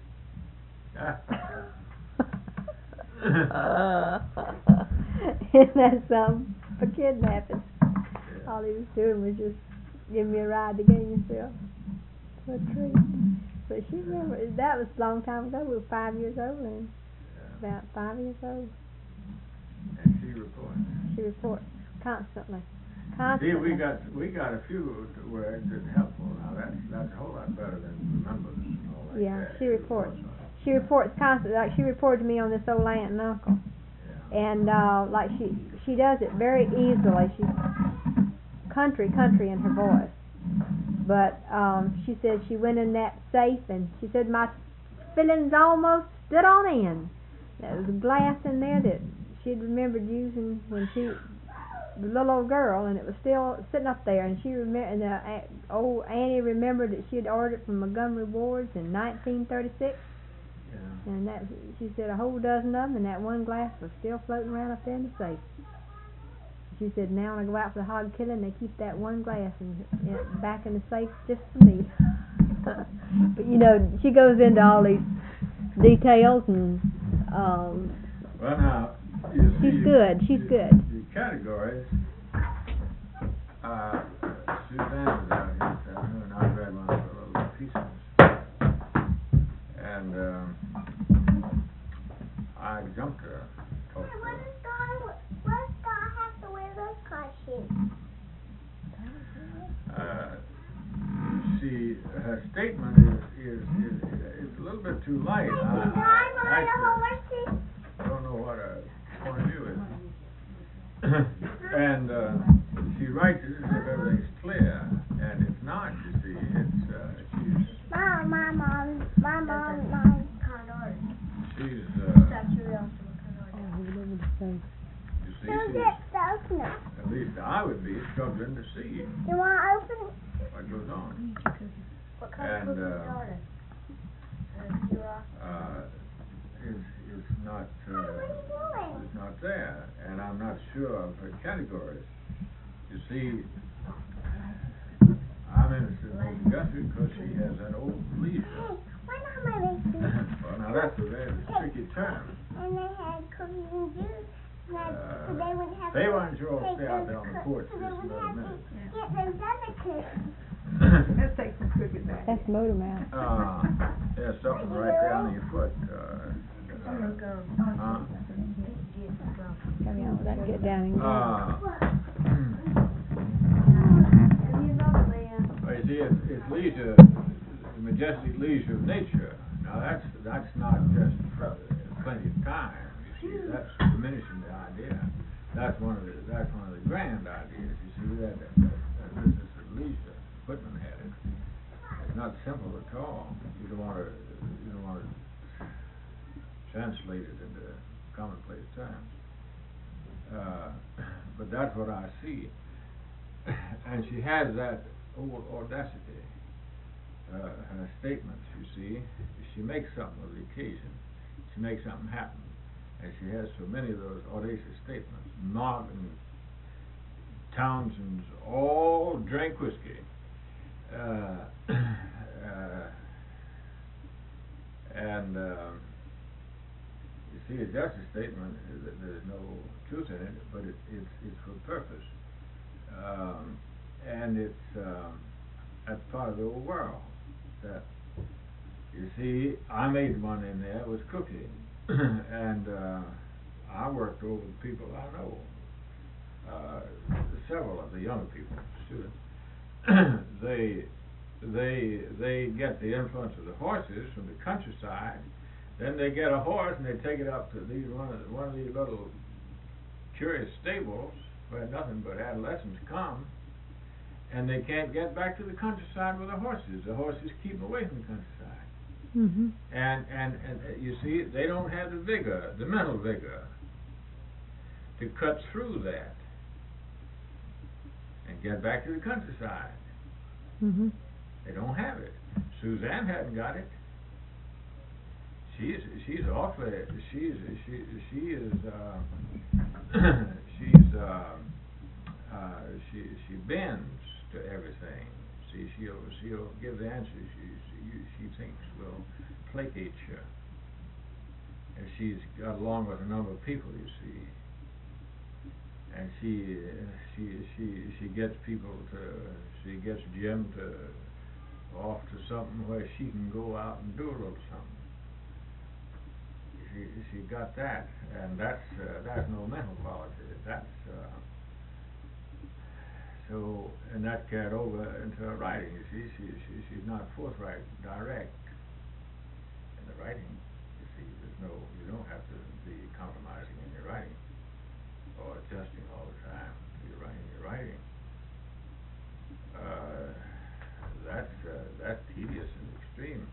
Isn't that something? For kidnapping. Yeah. All he was doing was just giving me a ride to Gainesville. What a treat. But she remembered, that was a long time ago. We were five years old then. Yeah. About five years old. And she reports. She reports constantly. See, Constantly. we got we got a few words that's helpful. Now that's that's a whole lot better than remembers and all that. Yeah, jazz. she reports. She reports constantly. Like she reported to me on this old aunt and uncle. Yeah. And uh, like she she does it very easily. She's country country in her voice. But um, she said she went in that safe and she said my fillings almost stood on end. There was a glass in there that she'd remembered using when she the little old girl, and it was still sitting up there. And she remember, and the uh, old Annie remembered that she had ordered it from Montgomery Ward's in nineteen thirty-six. Yeah. And that she said a whole dozen of them, and that one glass was still floating around up there in the safe. She said now when I go out for the hog killing, they keep that one glass in, in, back in the safe just for me. But you know, she goes into all these details, and um, Well, now you see, she's good. She's the, good. The categories. Uh, Suzanne was out here, so her and I read one of her little pieces, and um, I jumped her. Hey, what does God, what does God have to wear those costumes? Uh, she, her statement is, is, is, is a little bit too light. Hey, I, can I, God ride a horse? I don't know what her point of view is. And uh, she writes it as if everything's clear, and it's not, you see. It's, uh, she's, Mom, my mom, my mom, mom. Kind artist. she's, It's uh, actually also a kind Oh, artist. he lived in the safe. you see, Who she's, gets those nuts? at least I would be struggling to see You want to open? what goes on. What kind And, of cookies uh, are they? Uh, you are. Uh, is, is not, Hey, what uh, are you doing? is not there, and I'm not sure of her categories. You see, I'm interested in Lady Guthrie because she has that old leisure. Hey, when am I making? Well, now that's a very tricky term. And they had cookies and juice. And I, so they would have Say, to why don't you all take stay out those there on the cook- porch so just they a would little have minute? to get those other cookies. Let's take some cookies back. That's Motor Mouth. Uh, there's something right there on your foot. Uh, I'm gonna go. uh, Come on, let that get down and go. uh, Give me another man. well, you see, it's, it's leisure, the majestic leisure of nature. Now, Now that's that's not just for plenty of time. You see, that's diminishing the idea. That's one of the that's one of the grand ideas. You see that that, that, that business of leisure. Whitman had it. It's not simple at all. You don't want to you don't want to translate it into commonplace terms. Uh, but that's what I see. And she has that old audacity. Uh, her statements, you see, she makes something of the occasion. She makes something happen. And she has so many of those audacious statements. Martin Townsend's all drank whiskey. Uh, uh, and um, you see, it's just a statement. There's no truth in it, but it, it's it's for purpose, um, and it's um, that's part of the old world. That you see, I made one in there was cooking, and uh, I worked over the people I know, uh, several of the younger people, students. they they they get the influence of the horses from the countryside. Then they get a horse and they take it up to these one of the, one of these little curious stables where nothing but adolescents come, and they can't get back to the countryside with the horses. The horses keep them away from the countryside. Mm-hmm. And, and and uh, you see, they don't have the vigor, the mental vigor, to cut through that and get back to the countryside. Mm-hmm. They don't have it. Suzanne hadn't got it. She's she's awfully she's she she is uh, she's uh, uh, she she bends to everything. See, she'll she'll give the answer she she, she thinks will placate you, and she's got along with a number of people, you see, and she she she she gets people to she gets Jim to off to something where she can go out and do a little something. She she got that, and that's uh, that's no mental quality. That's uh, so, and that carried over into her writing. You see, she she she's not forthright, direct in the writing. You see, there's no you don't have to be compromising in your writing or adjusting all the time. You're writing, you're writing. Uh, that's uh, that's tedious in the extreme.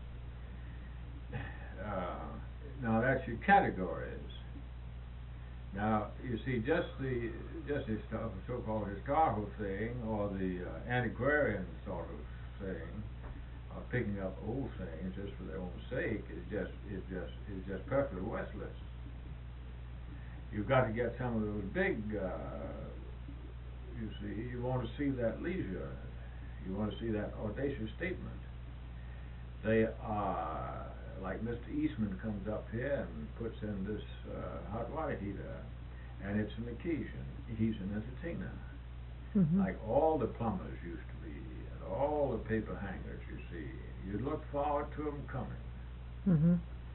Uh, Now that's your categories. Now you see, just the just the so-called historical thing, or the uh, antiquarian sort of thing, of picking up old things just for their own sake, is just is just is just perfectly worthless. You've got to get some of those big. Uh, you see, you want to see that leisure. You want to see that audacious statement. They are. Like Mister Eastman comes up here and puts in this uh, hot water heater, and it's an occasion. He's an entertainer. Mm-hmm. Like all the plumbers used to be, and all the paper hangers, you see. You look forward to them coming. Mm-hmm.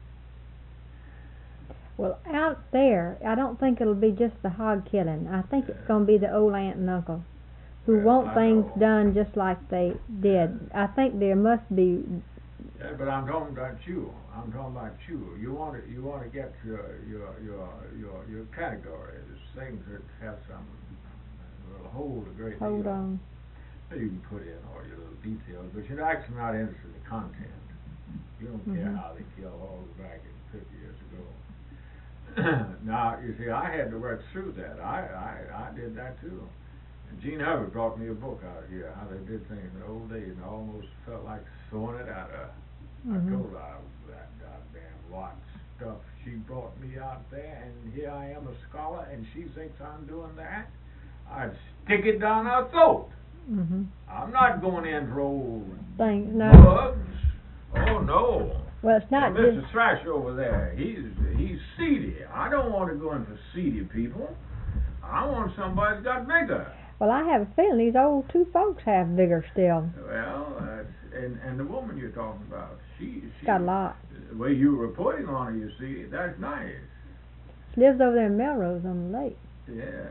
Well, out there, I don't think it'll be just the hog killing. I think it's going to be the old aunt and uncle who Well, want I things know. done just like they did. I think there must be. Yeah, but I'm talking about you. I'm talking about you. You want to you want to get your your your your your categories, things that have some will hold a great Hold deal. on. You can put in all your little details, but you're actually not interested in the content. You don't care Mhm. how they kill hogs back in fifty years ago. Now you see, I had to work through that. I I, I did that too. And Gene Hubbard brought me a book out here, how they did things in the old days, and I almost felt like throwing it at her. Mhm. I told her I was that goddamn lot stuff. She brought me out there, and here I am, a scholar, and she thinks I'm doing that. I'd stick it down her throat. Mm-hmm. I'm not going in for old Things no. bugs. Oh no. Well, it's not And Mister just. Thrash over there, he's he's seedy. I don't want to go in for seedy people. I want somebody that's got vigor. Well, I have a feeling these old two folks have vigor still. Well, that's, and and the woman you're talking about, she she Got a lot. The way you were reporting on her, you see, that's nice. She lives over there in Melrose on the lake. Yes.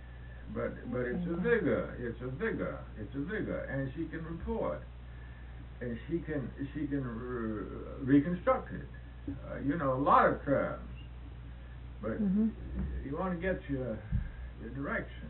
But but it's a vigor. It's a vigor. It's a vigor, and she can report. and she can she can re- reconstruct it. Uh, you know, a lot of terms, but Mhm. you want to get your your direction.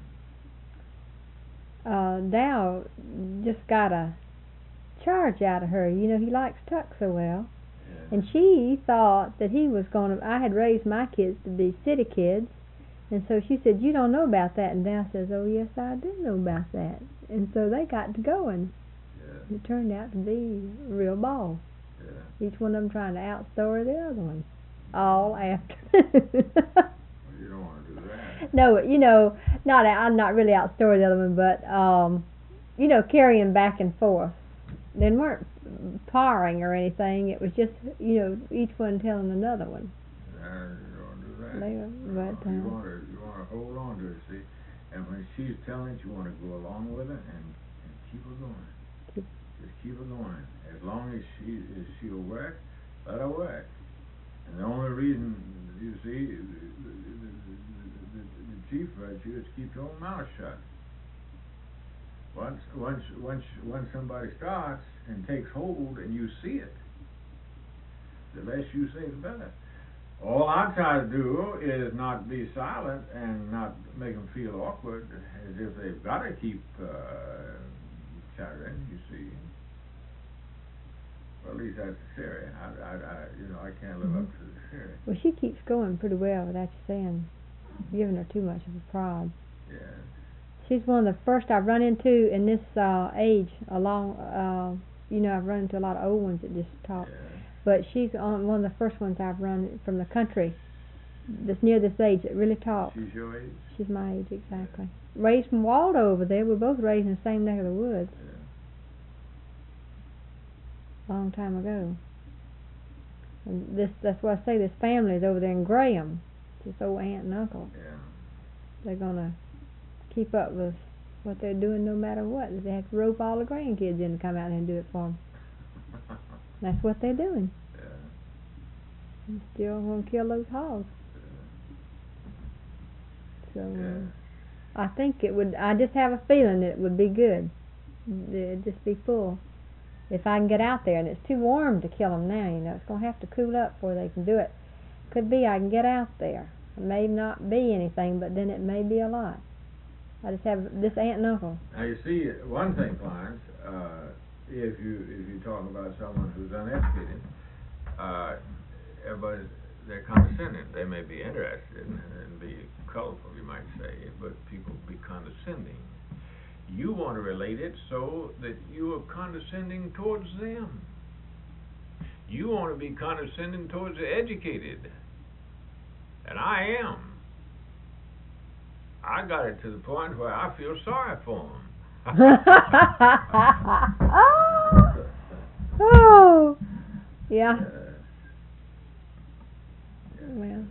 Uh, Dow just got a charge out of her. You know, he likes Tuck so well. Yeah. And she thought that he was going to, I had raised my kids to be city kids. And so she said, you don't know about that. And Dow says, oh, yes, I do know about that. And so they got to going. Yeah. It turned out to be a real ball. Yeah. Each one of them trying to outstory the other one. All after. Well, you don't want to do that. No, you know, not I'm not really outstory the other one, but um, you know, carrying back and forth. They weren't parring or anything. It was just, you know, each one telling another one. Uh, you don't do that. They were, No, but, you uh, want to you want to hold on to it, see, and when she's telling it, you want to go along with it and, and keep her going. Keep- Just keep her going. As long as she is she'll work, let her work. And the only reason you see the, the, the, the, the, the chief virtue is keep your own mouth shut. Once once once once somebody starts and takes hold and you see it, the less you say the better. All I try to do is not be silent and not make them feel awkward as if they've got to keep uh, chattering, you see. Well, at least that's the theory. I, I, I, you know, I can't live up to the theory. Well, she keeps going pretty well without you saying, giving her too much of a prod. Yeah. She's one of the first I've run into in this uh, age. Along, uh, you know, I've run into a lot of old ones that just talk. Yeah. But she's on one of the first ones I've run from the country that's near this age that really talks. She's your age? She's my age, exactly. Raised from Waldo over there. We're both raised in the same neck of the woods. Yeah. Long time ago. And this that's why I say this family is over there in Graham. This old aunt and uncle. Yeah. They're gonna keep up with what they're doing no matter what. They have to rope all the grandkids in to come out and do it for them. That's what they're doing. Yeah. And still gonna kill those hogs. So Yeah. uh, I think it would. I just have a feeling that it would be good. It'd just be full. If I can get out there, and it's too warm to kill them now, you know, it's going to have to cool up before they can do it. Could be I can get out there. It may not be anything, but then it may be a lot. I just have this aunt and uncle. Now you see, one thing, Clarence, uh, if you if you talk about someone who's uneducated, uh, everybody's they're condescending. They may be interested and, and be colorful, you might say, but people be condescending. You want to relate it so that you are condescending towards them. You want to be condescending towards the educated. And I am. I got it to the point where I feel sorry for them. Oh, yeah. Uh, Well,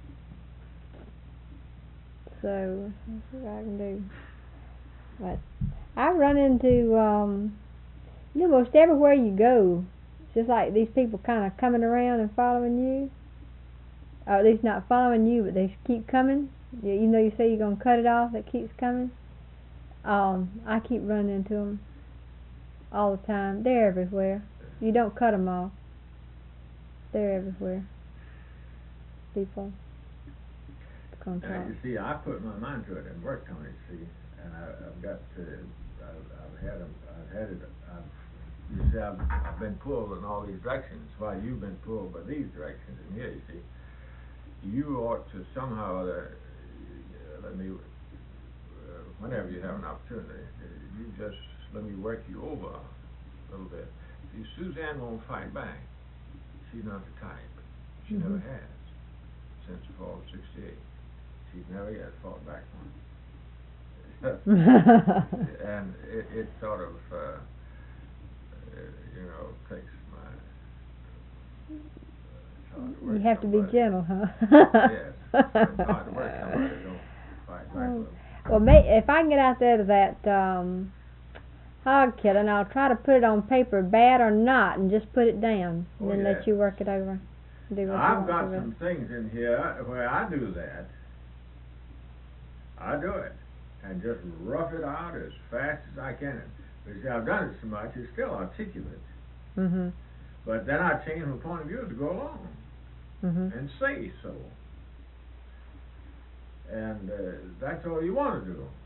so let's see what I can do. But I run into, um, you know, most everywhere you go, it's just like these people kind of coming around and following you. Or at least not following you, but they keep coming. You, you know, you say you're going to cut it off, it keeps coming. Um, I keep running into them all the time. They're everywhere. You don't cut them off. They're everywhere. People. Now, you see, I put my mind to it and worked on it, see, and I, I've got to, I've, I've had, a, I've had it, I've, you see, I've, I've been pulled in all these directions, while you've been pulled by these directions, and here, you see, you ought to somehow, uh, let me, uh, whenever you have an opportunity, you just let me work you over a little bit. See, Suzanne won't fight back. She's not the type. She Mm-hmm. never has. Since the fall of sixty-eight. She's never yet fought back one. And it, it sort of, uh, uh, you know, takes my... Uh, hard to work You have to be somebody. gentle, huh? Yes. It's hard to work somebody who don't fight back Oh. with them. Well, may, if I can get out there to that um, hog killing, I'll try to put it on paper, bad or not, and just put it down, and Oh, then yes. let you work it over. Do what you I've want got to some things in here where I do that. I do it. And just rough it out as fast as I can. But see, I've done it so much, it's still articulate. Mhm. But they're not changing the point of view to go along Mhm. and say so. And uh, that's all you want to do.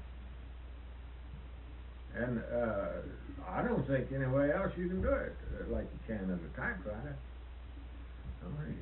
And uh, I don't think any way else you can do it uh, like you can as a typewriter. I don't think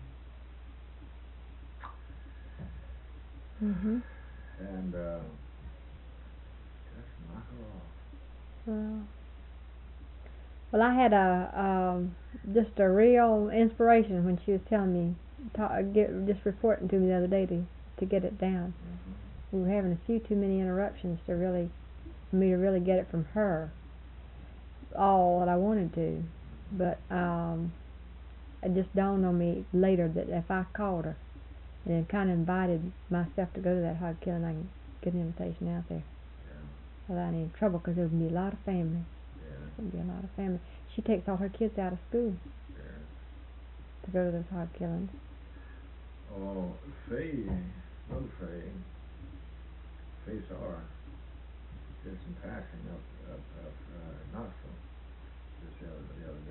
you can. Mhm. And uh, just knock her off. Well, well, I had a um, just a real inspiration when she was telling me, ta- get, just reporting to me the other day to to get it down. Mm-hmm. We were having a few too many interruptions to really, for me to really get it from her, all that I wanted to. But um, it just dawned on me later that if I called her and then kind of invited myself to go to that hog killing, I can get an invitation out there Yeah. without any trouble, because there would be a lot of family. Yeah. There'd be a lot of family. She takes all her kids out of school Yeah. to go to those hog killings. Oh, Faye, little Faye, Faye saw her just in passing up, up, up uh, Knoxville just the other, the other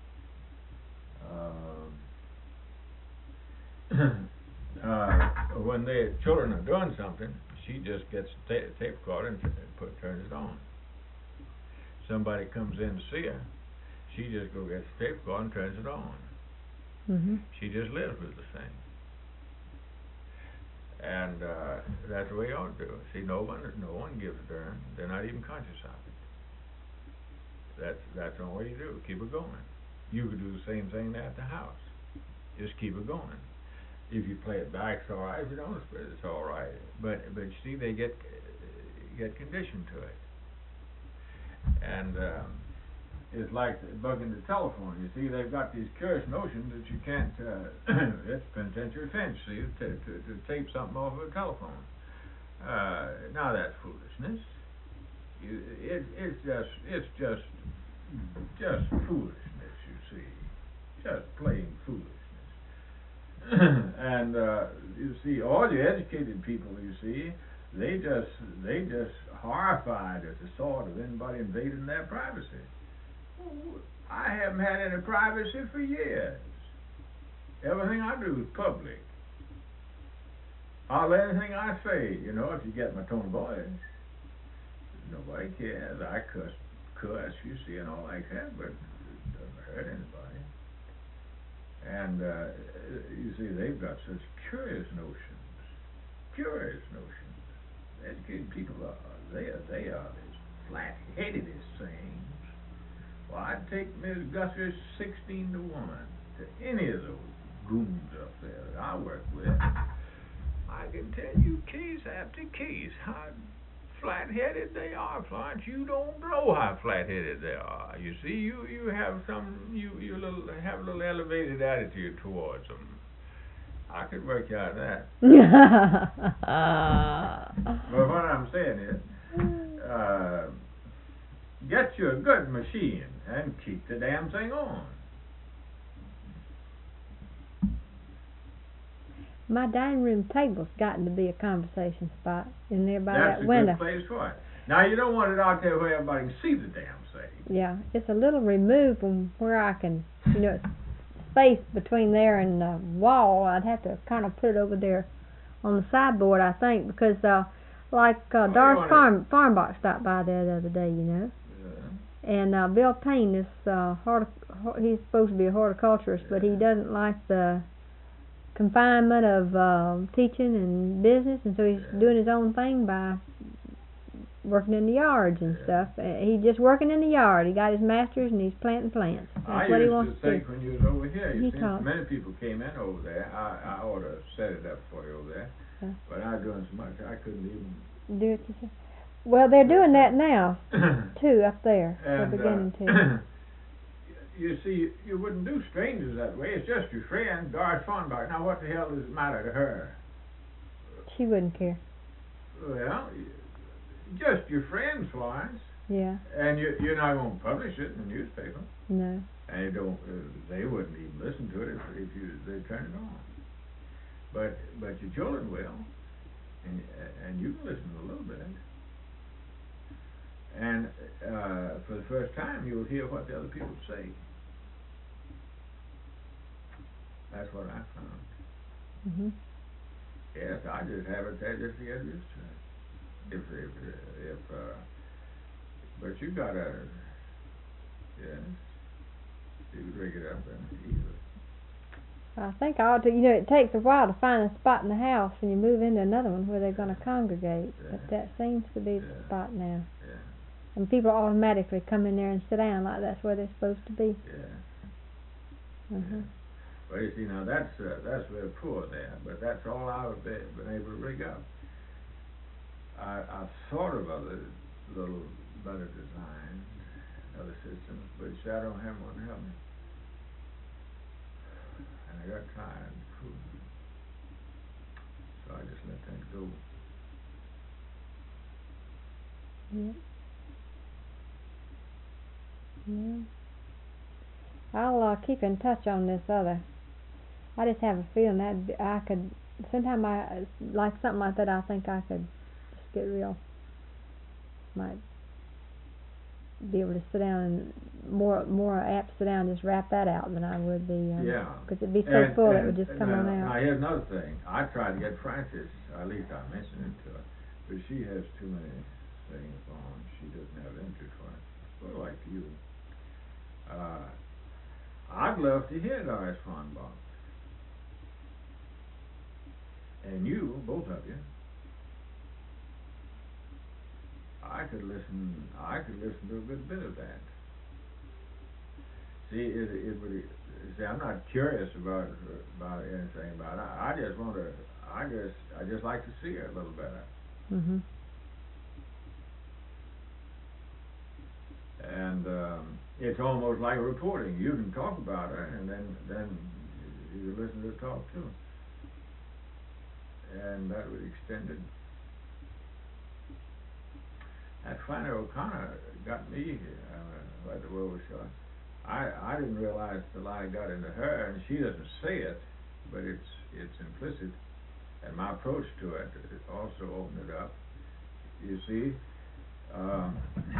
day. Um, uh, when the children are doing something, she just gets a ta- tape recorder and t- put, turns it on. Somebody comes in to see her, she just go gets the tape recorder and turns it on. Mhm. She just lives with the thing. And uh, that's the way you ought to do it. See, no one, no one gives a darn. They're not even conscious of it. That's that's the only way you do. Keep it going. You could do the same thing at the house. Just keep it going. If you play it back, it's all right. If you don't, it's, it's all right. But but you see, they get get conditioned to it. And um, it's like bugging the telephone. You see, they've got these curious notions that you can't. Uh, it's penitentiary offense. See, to, to to tape something off of a telephone. Uh, now that's foolishness. You, it it's just it's just just foolishness. You see, just plain foolishness. And uh, you see, all the educated people, you see, they just they just horrified at the thought of anybody invading their privacy. I haven't had any privacy for years. Everything I do is public. I'll let anything I say, you know, if you get my tone of voice. Nobody cares. I cuss, cuss, you see, and all like that, but it doesn't hurt anybody. And uh, you see, they've got such curious notions, curious notions. Educated people are they are they are as flat-headed as things. Well, I'd take Miss Gusser sixteen to one to any of those goons up there that I work with. I can tell you case after case how flat-headed they are, Florence. You don't know how flat-headed they are. You see, you, you have some you you little have a little elevated attitude towards them. I could work you out of that. But what I'm saying is, uh, get you a good machine and keep the damn thing on. My dining room table's gotten to be a conversation spot in there by That's that a window. good place for it. Now, you don't want it out there where everybody can see the damn thing. Yeah, it's a little removed from where I can, you know, it's space between there and the wall. I'd have to kind of put it over there on the sideboard, I think, because uh, like uh, Well, Doris you Farm Farmbach stopped by there the other day, you know. Yeah. And uh, Bill Payne, this uh, horti- he's supposed to be a horticulturist, but he doesn't like the confinement of uh, teaching and business, and so he's Yeah. doing his own thing by working in the yards and Yeah. stuff. Uh, he's just working in the yard. He got his master's and he's planting plants. That's I what he used wants to to think do. when you was over here, you He see, taught. many people came in over there. I, I ought to set it up for you over there. Yeah. But I was doing so much, I couldn't even. Do it yourself. Well, they're doing that now too up there. And, they're beginning uh, to. You see, you wouldn't do strangers that way. It's just your friend, Doris Farnbach. Now, what the hell does it matter to her? She wouldn't care. Well, just your friend, Florence. Yeah. And you, you're not going to publish it in the newspaper. No. And you don't. Uh, they wouldn't even listen to it if, if you they turn it on. But but your children will, and and you can listen a little bit. And uh, for the first time, you'll hear what the other people say. That's what I found. Mhm. Yes, I just have it there just to get used to it. If, if, if, uh, but you gotta, yes, you can rig it up and easily. I think I ought to, you know, it takes a while to find a spot in the house when you move into another one where they're gonna congregate, but Yeah. that seems to be the Yeah. spot now. Yeah, And people automatically come in there and sit down like that's where they're supposed to be. yeah. Uh-huh. Yeah. Well, you see, now that's, uh, that's very poor there, but that's all I've been, been able to rig up. I, I've thought of other little better designs, other systems, but you see, I don't have one to help me. And I got tired, phew. So I just let that go. Yeah. Yeah. I'll uh, keep in touch on this other. I just have a feeling that b- I could, sometime I, like something like that, I think I could just get real, might be able to sit down and more, more apt to sit down and just wrap that out than I would be, um, Yeah. cause it'd be so And- full it and would just come now, on Now, out. here's another thing. I tried to get Frances, at least I mentioned it to her, but she has too many things on. She doesn't have interest for it. Sort of like you. Uh, I'd love to hear Doris Fonbach. And you, both of you. I could listen, I could listen to a good bit of that. See, it, it would, see, I'm not curious about, about anything about it. I, I just want to, I just, I just like to see her a little better. Mhm. And, um, it's almost like reporting. You can talk about her and then, then you listen to her talk too. And that would extend it. That Flannery O'Connor got me, uh, what the world was short. I, I didn't realize till I got into her, and she doesn't say it, but it's, it's implicit. And my approach to it, it also opened it up. You see, um,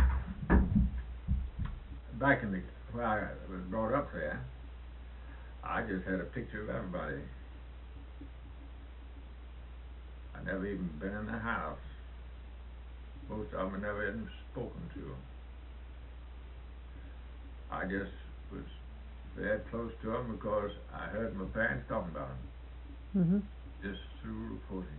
back in the, when I was brought up there, I just had a picture of everybody. I never even been in the house. Most of them I never even spoken to. I just was very close to them because I heard my parents talking about them, Mhm. just through reporting.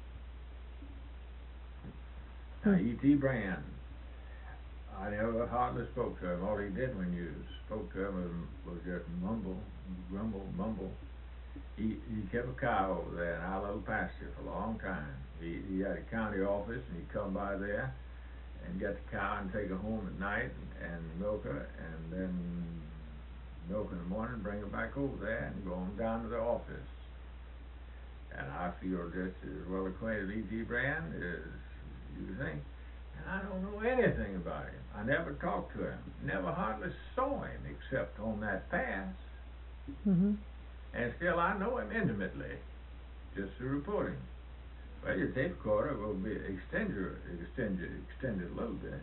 Now, Hmm. E T. Brand, I never hardly spoke to him. All he did when you spoke to him was, was just mumble, grumble, mumble. He, he kept a cow over there in our little pasture for a long time. He, he had a county office, and he'd come by there and get the cow and take her home at night and, and milk her, and then milk in the morning, bring her back over there and go on down to the office. And I feel just as well acquainted with E T. Brand as you think. And I don't know anything about him. I never talked to him, never hardly saw him except on that pass. Mhm. And still I know him intimately, just through reporting. Well, your tape recorder will be extended, extended, extended a little bit.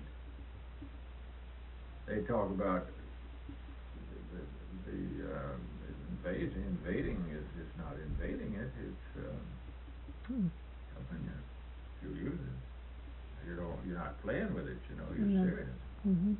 They talk about the, the, the um, invading, invading is, is not invading it, it's um, Hmm. something you, you use it. You don't, you're not playing with it, you know, you're No. serious. Mhm.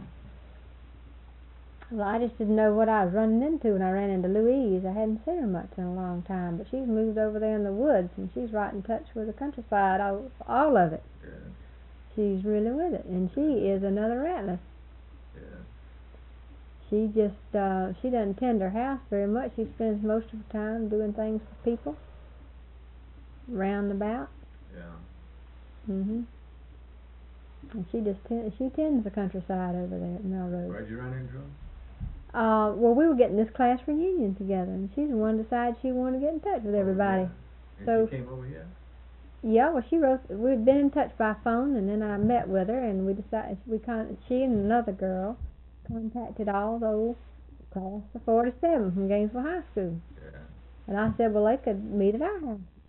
Well, I just didn't know what I was running into when I ran into Louise. I hadn't seen her much in a long time, but she's moved over there in the woods, and she's right in touch with the countryside, all, all of it. Yeah, She's really with it, and she is another Ratliff. yeah, She just, uh, she doesn't tend her house very much. She spends most of her time doing things for people, round about. yeah. Mhm. And she just ten- she tends the countryside over there at Melrose. Where'd you run into him? Uh, well, we were getting this class reunion together, and she's the one who decided she wanted to get in touch with everybody. Oh, yeah. And So- she came over here? Yeah, well, she wrote. We'd been in touch by phone, and then I met with her, and we decided we con. She and another girl contacted all the old class of forty-seven from Gainesville High School, Yeah. and I said, well, they could meet at our house.